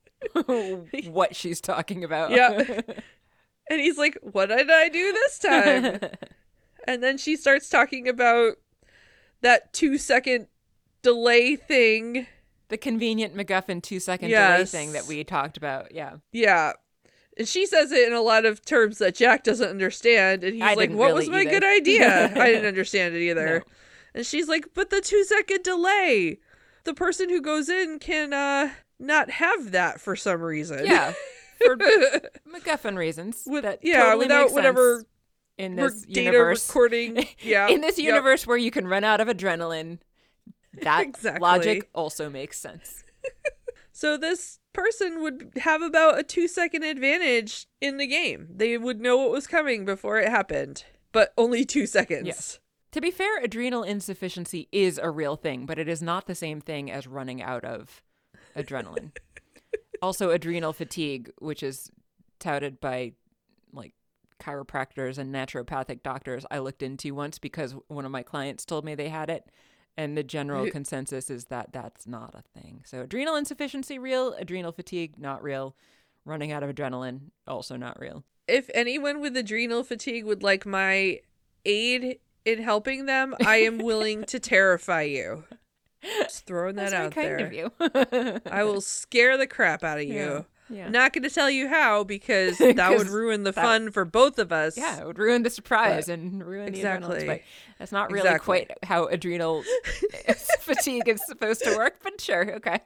what she's talking about. Yeah. And he's like, what did I do this time? And then she starts talking about that two second delay thing. The convenient MacGuffin two second delay Yes. thing that we talked about. Yeah. Yeah. And she says it in a lot of terms that Jack doesn't understand. And he's I like, didn't what really was my either. good idea? I didn't understand it either. No. And she's like, but the two second delay. The person who goes in can uh not have that for some reason. Yeah. For MacGuffin reasons. With, that yeah, totally without makes whatever sense in re- this data universe. recording. Yeah. In this Yep. universe where you can run out of adrenaline, that Exactly. logic also makes sense. So this person would have about a two second advantage in the game. They would know what was coming before it happened, but only two seconds. Yes. To be fair, adrenal insufficiency is a real thing, but it is not the same thing as running out of adrenaline. Also, adrenal fatigue, which is touted by like chiropractors and naturopathic doctors, I looked into once because one of my clients told me they had it. And the general consensus is that that's not a thing. So adrenal insufficiency, real. Adrenal fatigue, not real. Running out of adrenaline, also not real. If anyone with adrenal fatigue would like my aid in helping them, I am willing to terrify you. Just throwing that That's very out kind there. of you. I will scare the crap out of you. Yeah. Yeah. I'm not going to tell you how because that would ruin the that- fun for both of us. Yeah, it would ruin the surprise But- and ruin exactly. the adrenaline spike. That's not really Exactly. quite how adrenal fatigue is supposed to work, but sure, okay.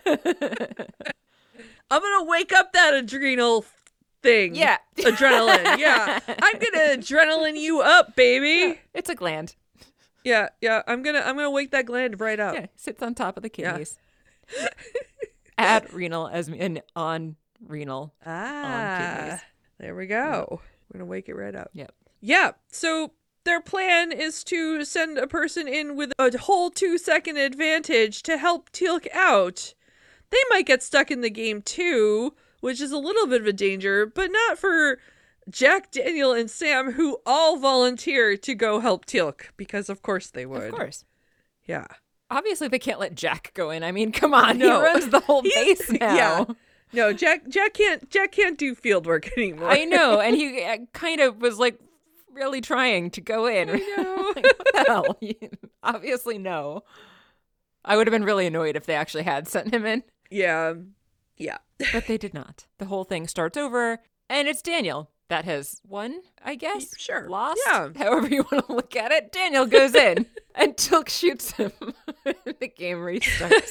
I'm going to wake up that adrenal thing. Yeah. Adrenaline. Yeah. I'm going to adrenaline you up, baby. It's a gland. Yeah, yeah. I'm going to I'm going to wake that gland right up. Yeah, sits on top of the Yeah. kidneys. Add renal as in on renal. Ah. kidneys. There we go. We're going to wake it right up. Yep. Yeah. So their plan is to send a person in with a whole two second advantage to help Teal'c out. They might get stuck in the game too, which is a little bit of a danger, but not for Jack, Daniel, and Sam, who all volunteer to go help Teal'c, because of course they would. Of course. Yeah. Obviously, they can't let Jack go in. I mean, come on. No. He runs the whole He's- base now. Yeah. No, Jack Jack can't Jack can't do field work anymore. I know. And he uh, kind of was like really trying to go in. I know. Like, what the hell? Obviously, no. I would have been really annoyed if they actually had sent him in. Yeah. Yeah. But they did not. The whole thing starts over, and it's Daniel that has won, I guess. Sure. Lost. Yeah. However you want to look at it. Daniel goes in, and Teal'c shoots him. The game restarts.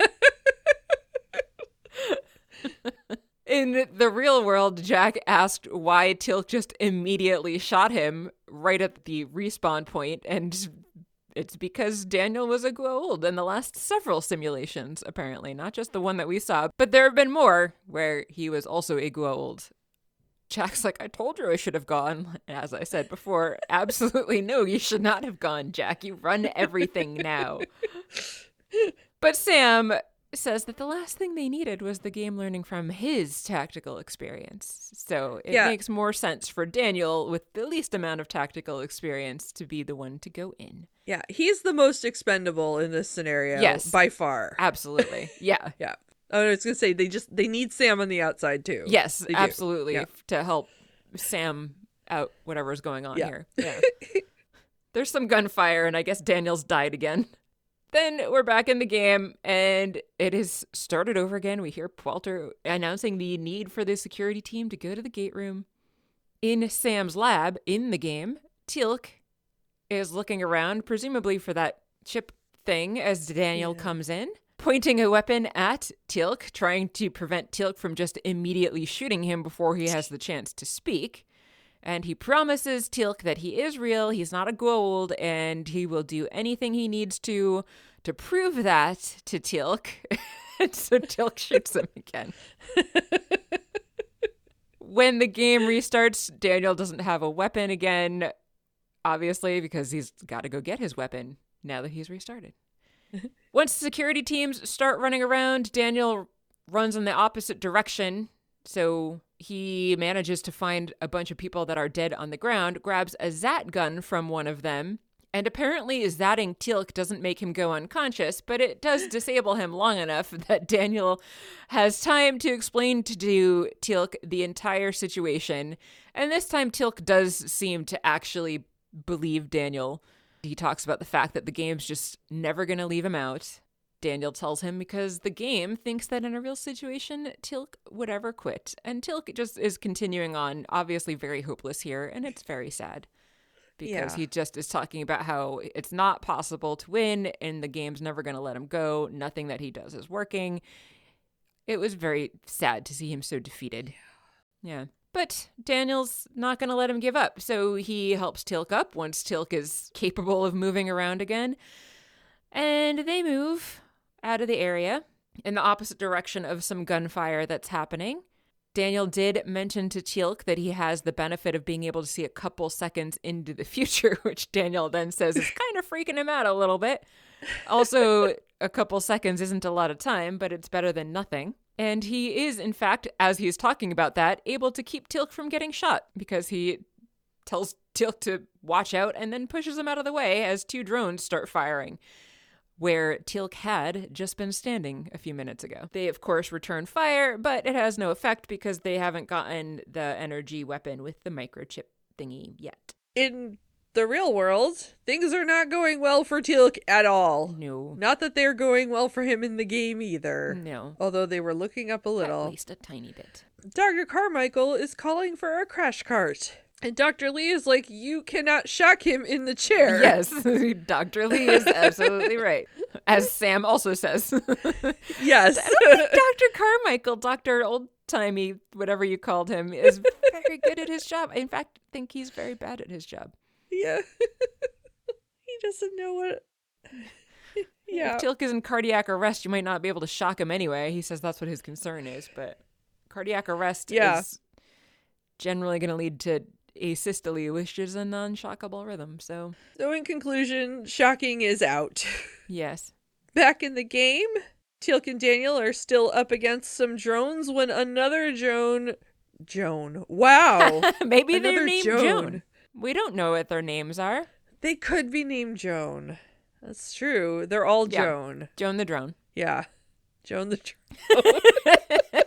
In the real world, Jack asked why Teal'c just immediately shot him right at the respawn point, and it's because Daniel was a Goa'uld in the last several simulations, apparently. Not just the one that we saw, but there have been more where he was also a Goa'uld. Jack's like, I told you I should have gone. As I said before, absolutely no, you should not have gone, Jack. You run everything now. But Sam says that the last thing they needed was the game learning from his tactical experience. So it Yeah. makes more sense for Daniel, with the least amount of tactical experience, to be the one to go in. Yeah, he's the most expendable in this scenario. Yes. By far. Absolutely. Yeah. Yeah. I was gonna say they just they need Sam on the outside too. Yes, They do. absolutely. Yeah. To help Sam out whatever's going on Yeah. here. Yeah. There's some gunfire, and I guess Daniel's died again. Then we're back in the game, and it is started over again. We hear Puelter announcing the need for the security team to go to the gate room. In Sam's lab, in the game, Teal'c is looking around, presumably for that chip thing, as Daniel Yeah. comes in, pointing a weapon at Teal'c, trying to prevent Teal'c from just immediately shooting him before he has the chance to speak. And he promises Teal'c that he is real, he's not a Goa'uld, and he will do anything he needs to to prove that to Teal'c. And so Teal'c shoots him again. When the game restarts, Daniel doesn't have a weapon again, obviously, because he's got to go get his weapon now that he's restarted. Once the security teams start running around, Daniel runs in the opposite direction. So he manages to find a bunch of people that are dead on the ground, grabs a Zat gun from one of them, and apparently zatting Teal'c doesn't make him go unconscious, but it does disable him long enough that Daniel has time to explain to Teal'c the entire situation. And this time Teal'c does seem to actually believe Daniel. He talks about the fact that the game's just never going to leave him out. Daniel tells him because the game thinks that in a real situation, Teal'c would ever quit. And Teal'c just is continuing on, obviously very hopeless here, and it's very sad. Because Yeah. he just is talking about how it's not possible to win, and the game's never going to let him go. Nothing that he does is working. It was very sad to see him so defeated. Yeah. But Daniel's not going to let him give up, so he helps Teal'c up once Teal'c is capable of moving around again. And they move out of the area in the opposite direction of some gunfire that's happening. Daniel did mention to Teal'c that he has the benefit of being able to see a couple seconds into the future, which Daniel then says is kind of freaking him out a little bit. Also, a couple seconds isn't a lot of time, but it's better than nothing. And he is, in fact, as he's talking about that, able to keep Teal'c from getting shot because he tells Teal'c to watch out and then pushes him out of the way as two drones start firing, where Teal'c had just been standing a few minutes ago. They, of course, return fire, but it has no effect because they haven't gotten the energy weapon with the microchip thingy yet. In the real world, things are not going well for Teal'c at all. No. Not that they're going well for him in the game either. No. Although they were looking up a little. At least a tiny bit. Doctor Carmichael is calling for a crash cart. And Doctor Lee is like, you cannot shock him in the chair. Yes, Doctor Lee is absolutely right. As Sam also says. Yes. I don't think Doctor Carmichael, Doctor Old-Timey, whatever you called him, is very good at his job. In fact, I think he's very bad at his job. Yeah. He doesn't know what... Yeah. If Teal'c is in cardiac arrest, you might not be able to shock him anyway. He says that's what his concern is, but cardiac arrest yeah. is generally going to lead to asystole, which is a non-shockable rhythm, so... So in conclusion, shocking is out. Yes. Back in the game, Teal'c and Daniel are still up against some drones when another Joan... Joan. Wow. Maybe another they're named Joan. Joan. We don't know what their names are. They could be named Joan. That's true. They're all Yeah. Joan. Joan the drone. Yeah. Joan the drone.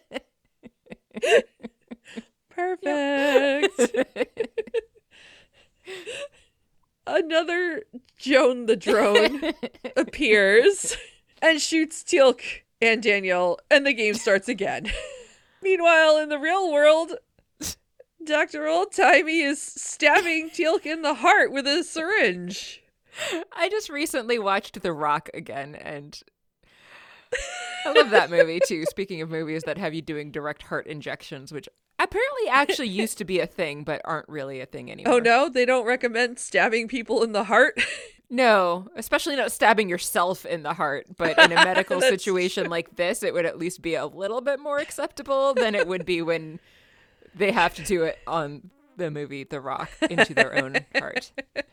Perfect. Another Joan the drone appears and shoots Teal'c and Daniel, and the game starts again. Meanwhile, in the real world, Doctor Old-Timey is stabbing Teal'c in the heart with a syringe. I just recently watched The Rock again, and I love that movie too. Speaking of movies that have you doing direct heart injections, which apparently actually used to be a thing, but aren't really a thing anymore. Oh no, they don't recommend stabbing people in the heart? No, especially not stabbing yourself in the heart, but in a medical situation true. Like this, it would at least be a little bit more acceptable than it would be when they have to do it on the movie The Rock into their own heart.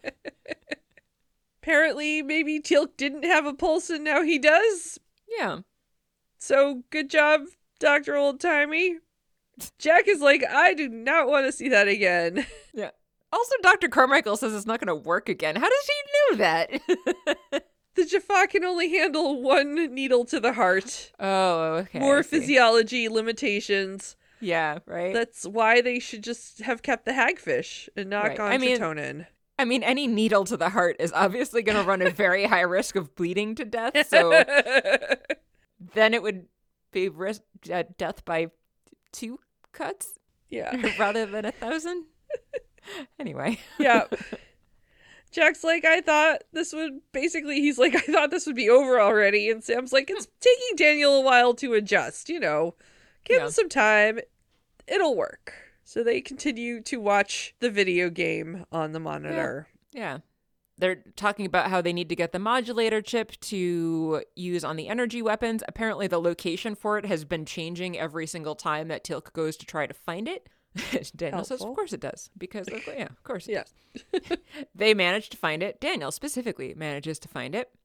Apparently, maybe Teal'c didn't have a pulse and now he does. Yeah. So, good job, Doctor Old-Timey. Jack is like, I do not want to see that again. Yeah. Also, Doctor Carmichael says it's not going to work again. How does he know that? The Jaffa can only handle one needle to the heart. Oh, okay. More physiology limitations. Yeah, right? That's why they should just have kept the hagfish and not right. gone I mean, Tritonin. I mean, any needle to the heart is obviously going to run a very high risk of bleeding to death, so then it would be risk, uh, death by two cuts? Yeah. Rather than a thousand? Anyway. Yeah. Jack's like, I thought this would, basically, he's like, I thought this would be over already, and Sam's like, it's taking Daniel a while to adjust, you know. Give yeah. him some time. It'll work. So they continue to watch the video game on the monitor. Yeah. yeah. They're talking about how they need to get the modulator chip to use on the energy weapons. Apparently the location for it has been changing every single time that Teal'c goes to try to find it. Daniel Helpful. says, of course it does. Because, of, yeah, of course it yeah. does. They manage to find it. Daniel specifically manages to find it.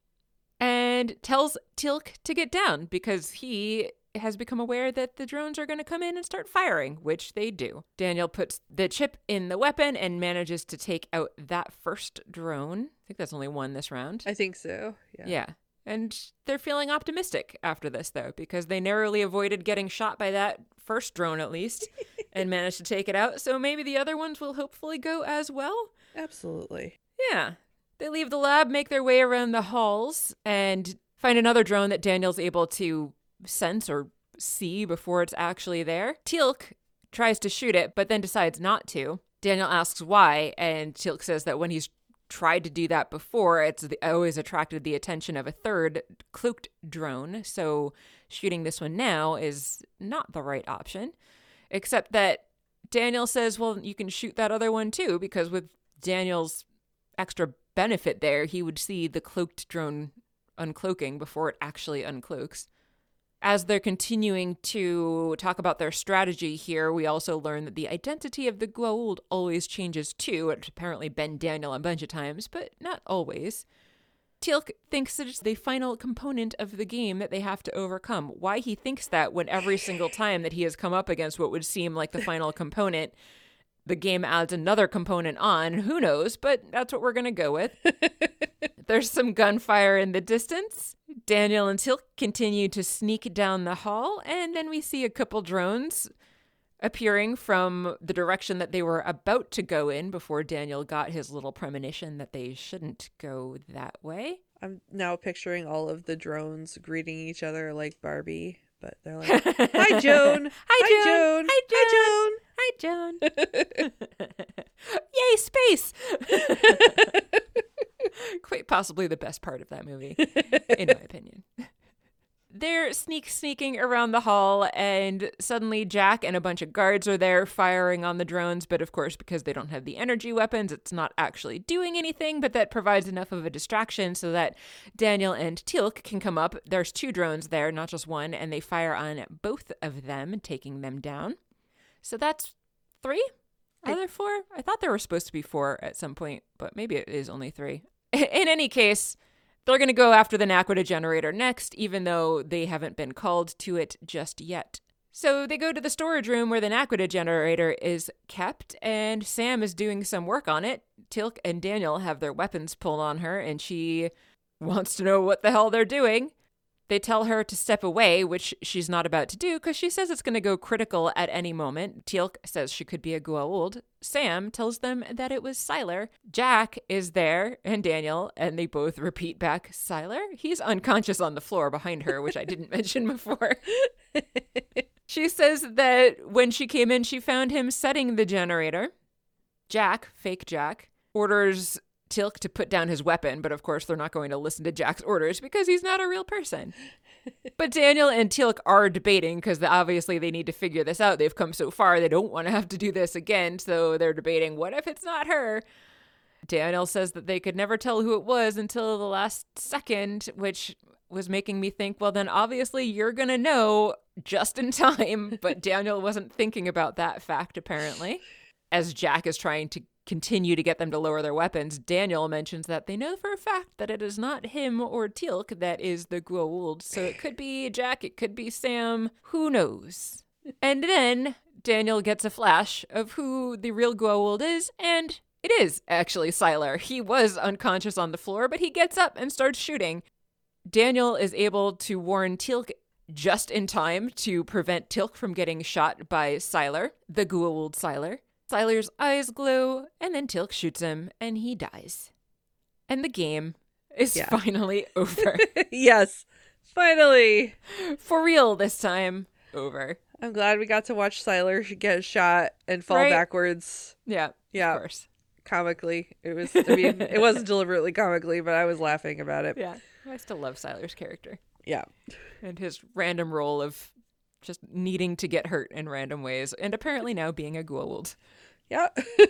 And tells Teal'c to get down because he has become aware that the drones are going to come in and start firing, which they do. Daniel puts the chip in the weapon and manages to take out that first drone. I think that's only one this round. I think so. Yeah. Yeah. And they're feeling optimistic after this, though, because they narrowly avoided getting shot by that first drone, at least, and managed to take it out. So maybe the other ones will hopefully go as well. Absolutely. Yeah. They leave the lab, make their way around the halls, and find another drone that Daniel's able to sense or see before it's actually there. Teal'c tries to shoot it, but then decides not to. Daniel asks why, and Teal'c says that when he's tried to do that before, it's always attracted the attention of a third cloaked drone, so shooting this one now is not the right option. Except that Daniel says, well, you can shoot that other one too, because with Daniel's extra benefit there, he would see the cloaked drone uncloaking before it actually uncloaks. As they're continuing to talk about their strategy here, we also learn that the identity of the Goa'uld always changes too. It's apparently been Daniel a bunch of times, but not always. Teal'c thinks that it's the final component of the game that they have to overcome. Why he thinks that when every single time that he has come up against what would seem like the final component, the game adds another component on, who knows, but that's what we're going to go with. There's some gunfire in the distance. Daniel and Teal'c continue to sneak down the hall, and then we see a couple drones appearing from the direction that they were about to go in before Daniel got his little premonition that they shouldn't go that way. I'm now picturing all of the drones greeting each other like Barbie, but they're like, "Hi, Joan. Hi, Joan. Joan. Hi, Joan. Hi, Joan. Yay, space!" Quite possibly the best part of that movie, in my opinion. They're sneak sneaking around the hall, and suddenly Jack and a bunch of guards are there firing on the drones. But of course, because they don't have the energy weapons, it's not actually doing anything, but that provides enough of a distraction so that Daniel and Teal'c can come up. There's two drones there, not just one, and they fire on both of them, taking them down. So that's three? Are there four? I thought there were supposed to be four at some point, but maybe it is only three. In any case, they're going to go after the Naquadah generator next, even though they haven't been called to it just yet. So they go to the storage room where the Naquadah generator is kept, and Sam is doing some work on it. Teal'c and Daniel have their weapons pulled on her, and she wants to know what the hell they're doing. They tell her to step away, which she's not about to do because she says it's going to go critical at any moment. Teal'c says she could be a Goa'uld. Sam tells them that it was Sylar. Jack is there and Daniel, and they both repeat back, "Sylar?" He's unconscious on the floor behind her, which I didn't mention before. She says that when she came in, she found him setting the generator. Jack, fake Jack, orders Teal'c to put down his weapon, but of course they're not going to listen to Jack's orders because he's not a real person. But Daniel and Teal'c are debating because obviously they need to figure this out. They've come so far, they don't want to have to do this again, so they're debating, what if it's not her? Daniel says that they could never tell who it was until the last second, which was making me think, well, then obviously you're going to know just in time, but Daniel wasn't thinking about that fact, apparently. As Jack is trying to continue to get them to lower their weapons, Daniel mentions that they know for a fact that it is not him or Teal'c that is the Goa'uld. So it could be Jack, it could be Sam, who knows? And then Daniel gets a flash of who the real Goa'uld is, and it is actually Sylar. He was unconscious on the floor, but he gets up and starts shooting. Daniel is able to warn Teal'c just in time to prevent Teal'c from getting shot by Sylar, the Goa'uld Sylar. Sylar's eyes glow, and then Teal'c shoots him, and he dies. And the game is yeah. finally over. Yes, finally. For real this time, over. I'm glad we got to watch Sylar get shot and fall right? backwards. Yeah, yeah, of course. Comically. It was, I mean, it wasn't deliberately comically, but I was laughing about it. Yeah, I still love Sylar's character. Yeah. And his random role of just needing to get hurt in random ways, and apparently now being a Goa'uld. Yeah.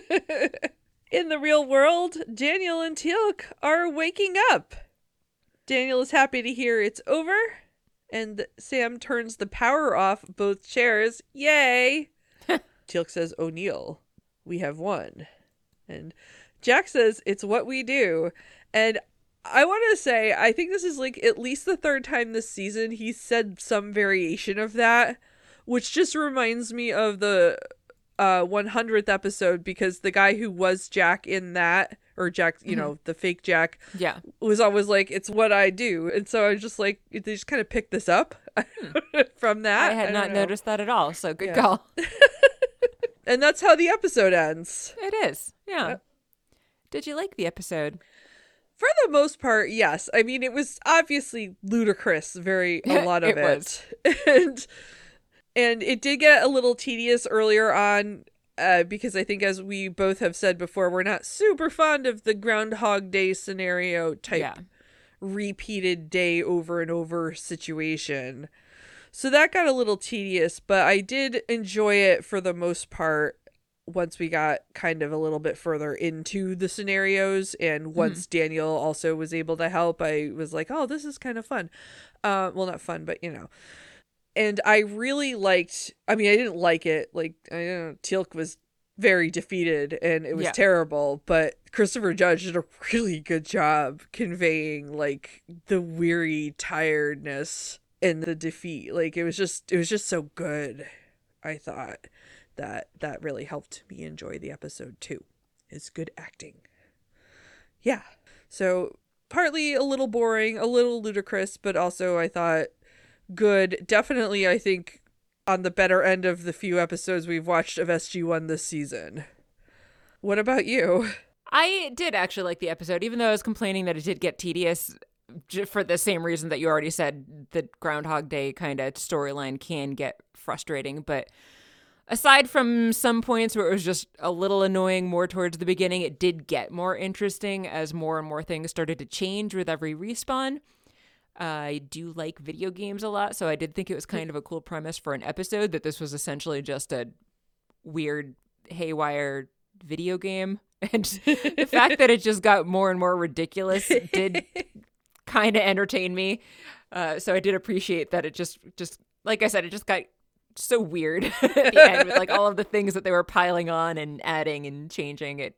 In the real world, Daniel and Teal'c are waking up. Daniel is happy to hear it's over, and Sam turns the power off both chairs. Yay! Teal'c says, "O'Neill, we have won." And Jack says, "It's what we do." And I want to say, I think this is like at least the third time this season he said some variation of that, which just reminds me of the uh, one hundredth episode, because the guy who was Jack in that, or Jack, you mm-hmm. know, the fake Jack, yeah, was always like, "It's what I do." And so I was just like, they just kind of picked this up from that. I had I not know. noticed that at all, so good yeah. call. And that's how the episode ends. It is, yeah. Yep. Did you like the episode? For the most part, yes. I mean, it was obviously ludicrous, very, a lot of it. it. Was. and and it did get a little tedious earlier on, uh, because I think, as we both have said before, we're not super fond of the Groundhog Day scenario type yeah. repeated day over and over situation. So that got a little tedious, but I did enjoy it for the most part. Once we got kind of a little bit further into the scenarios, and once mm-hmm. Daniel also was able to help, I was like, oh, this is kind of fun. Uh, well, not fun, but you know. And I really liked, I mean, I didn't like it. Like, I don't know, Teal'c was very defeated and it was yeah. terrible, but Christopher Judge did a really good job conveying like the weary tiredness and the defeat. Like, it was just, it was just so good, I thought. That that really helped me enjoy the episode too. It's good acting. Yeah. So partly a little boring, a little ludicrous, but also I thought good. Definitely, I think on the better end of the few episodes we've watched of S G one this season. What about you? I did actually like the episode, even though I was complaining that it did get tedious j- for the same reason that you already said. The Groundhog Day kind of storyline can get frustrating, but aside from some points where it was just a little annoying more towards the beginning, it did get more interesting as more and more things started to change with every respawn. Uh, I do like video games a lot, so I did think it was kind of a cool premise for an episode that this was essentially just a weird, haywire video game. And the fact that it just got more and more ridiculous did kind of entertain me. Uh, so I did appreciate that it just, just like I said, it just got so weird at the end with like all of the things that they were piling on and adding and changing. It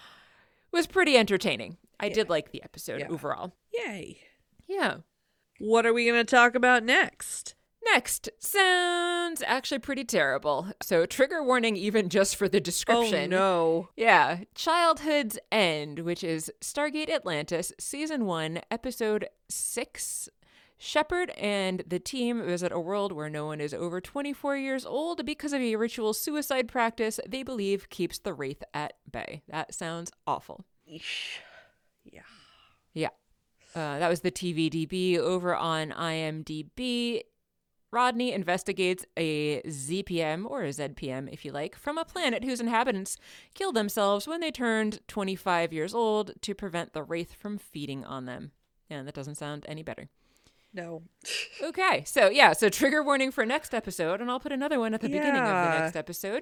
was pretty entertaining. I yeah. did like the episode yeah. overall. Yay. Yeah. What are we going to talk about next? Next sounds actually pretty terrible. So trigger warning even just for the description. Oh no. Yeah. Childhood's End, which is Stargate Atlantis, Season one, Episode six. Shepard and the team visit a world where no one is over twenty-four years old because of a ritual suicide practice they believe keeps the Wraith at bay. That sounds awful. Eesh. Yeah. Yeah. Uh, that was the T V D B over on I M D B. Rodney investigates a Z P M, or a Z P M if you like, from a planet whose inhabitants killed themselves when they turned twenty-five years old to prevent the Wraith from feeding on them. And that doesn't sound any better. No. Okay, so yeah, so trigger warning for next episode, and I'll put another one at the yeah. beginning of the next episode.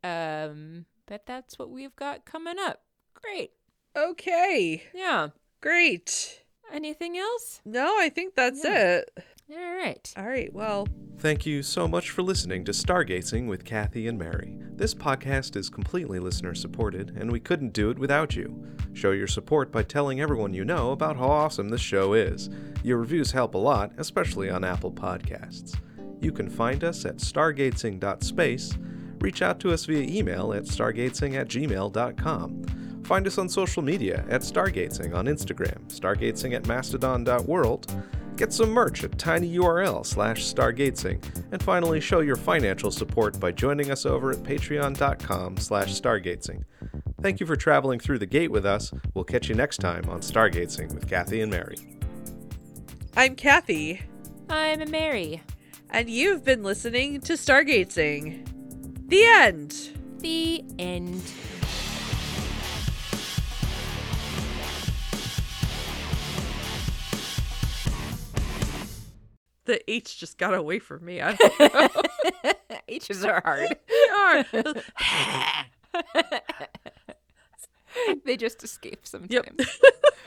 Um, but that's what we've got coming up. Great. Okay. Yeah. Great. Anything else? No, I think that's Yeah. it. All right. All right, well. Thank you so much for listening to Stargazing with Kathy and Mary. This podcast is completely listener supported, and we couldn't do it without you. Show your support by telling everyone you know about how awesome this show is. Your reviews help a lot, especially on Apple Podcasts. You can find us at stargazing dot space. Reach out to us via email at stargazing at gmail dot com. Find us on social media at Stargazing on Instagram, stargazing at mastodon dot world. Get some merch at tinyurl slash stargazing. And finally, show your financial support by joining us over at patreon dot com slash stargazing. Thank you for traveling through the gate with us. We'll catch you next time on Stargazing with Kathy and Mary. I'm Kathy. I'm Mary. And you've been listening to Stargazing. The end. The end. The H just got away from me. I don't know. H's are hard. They are. They just escape sometimes. Yep.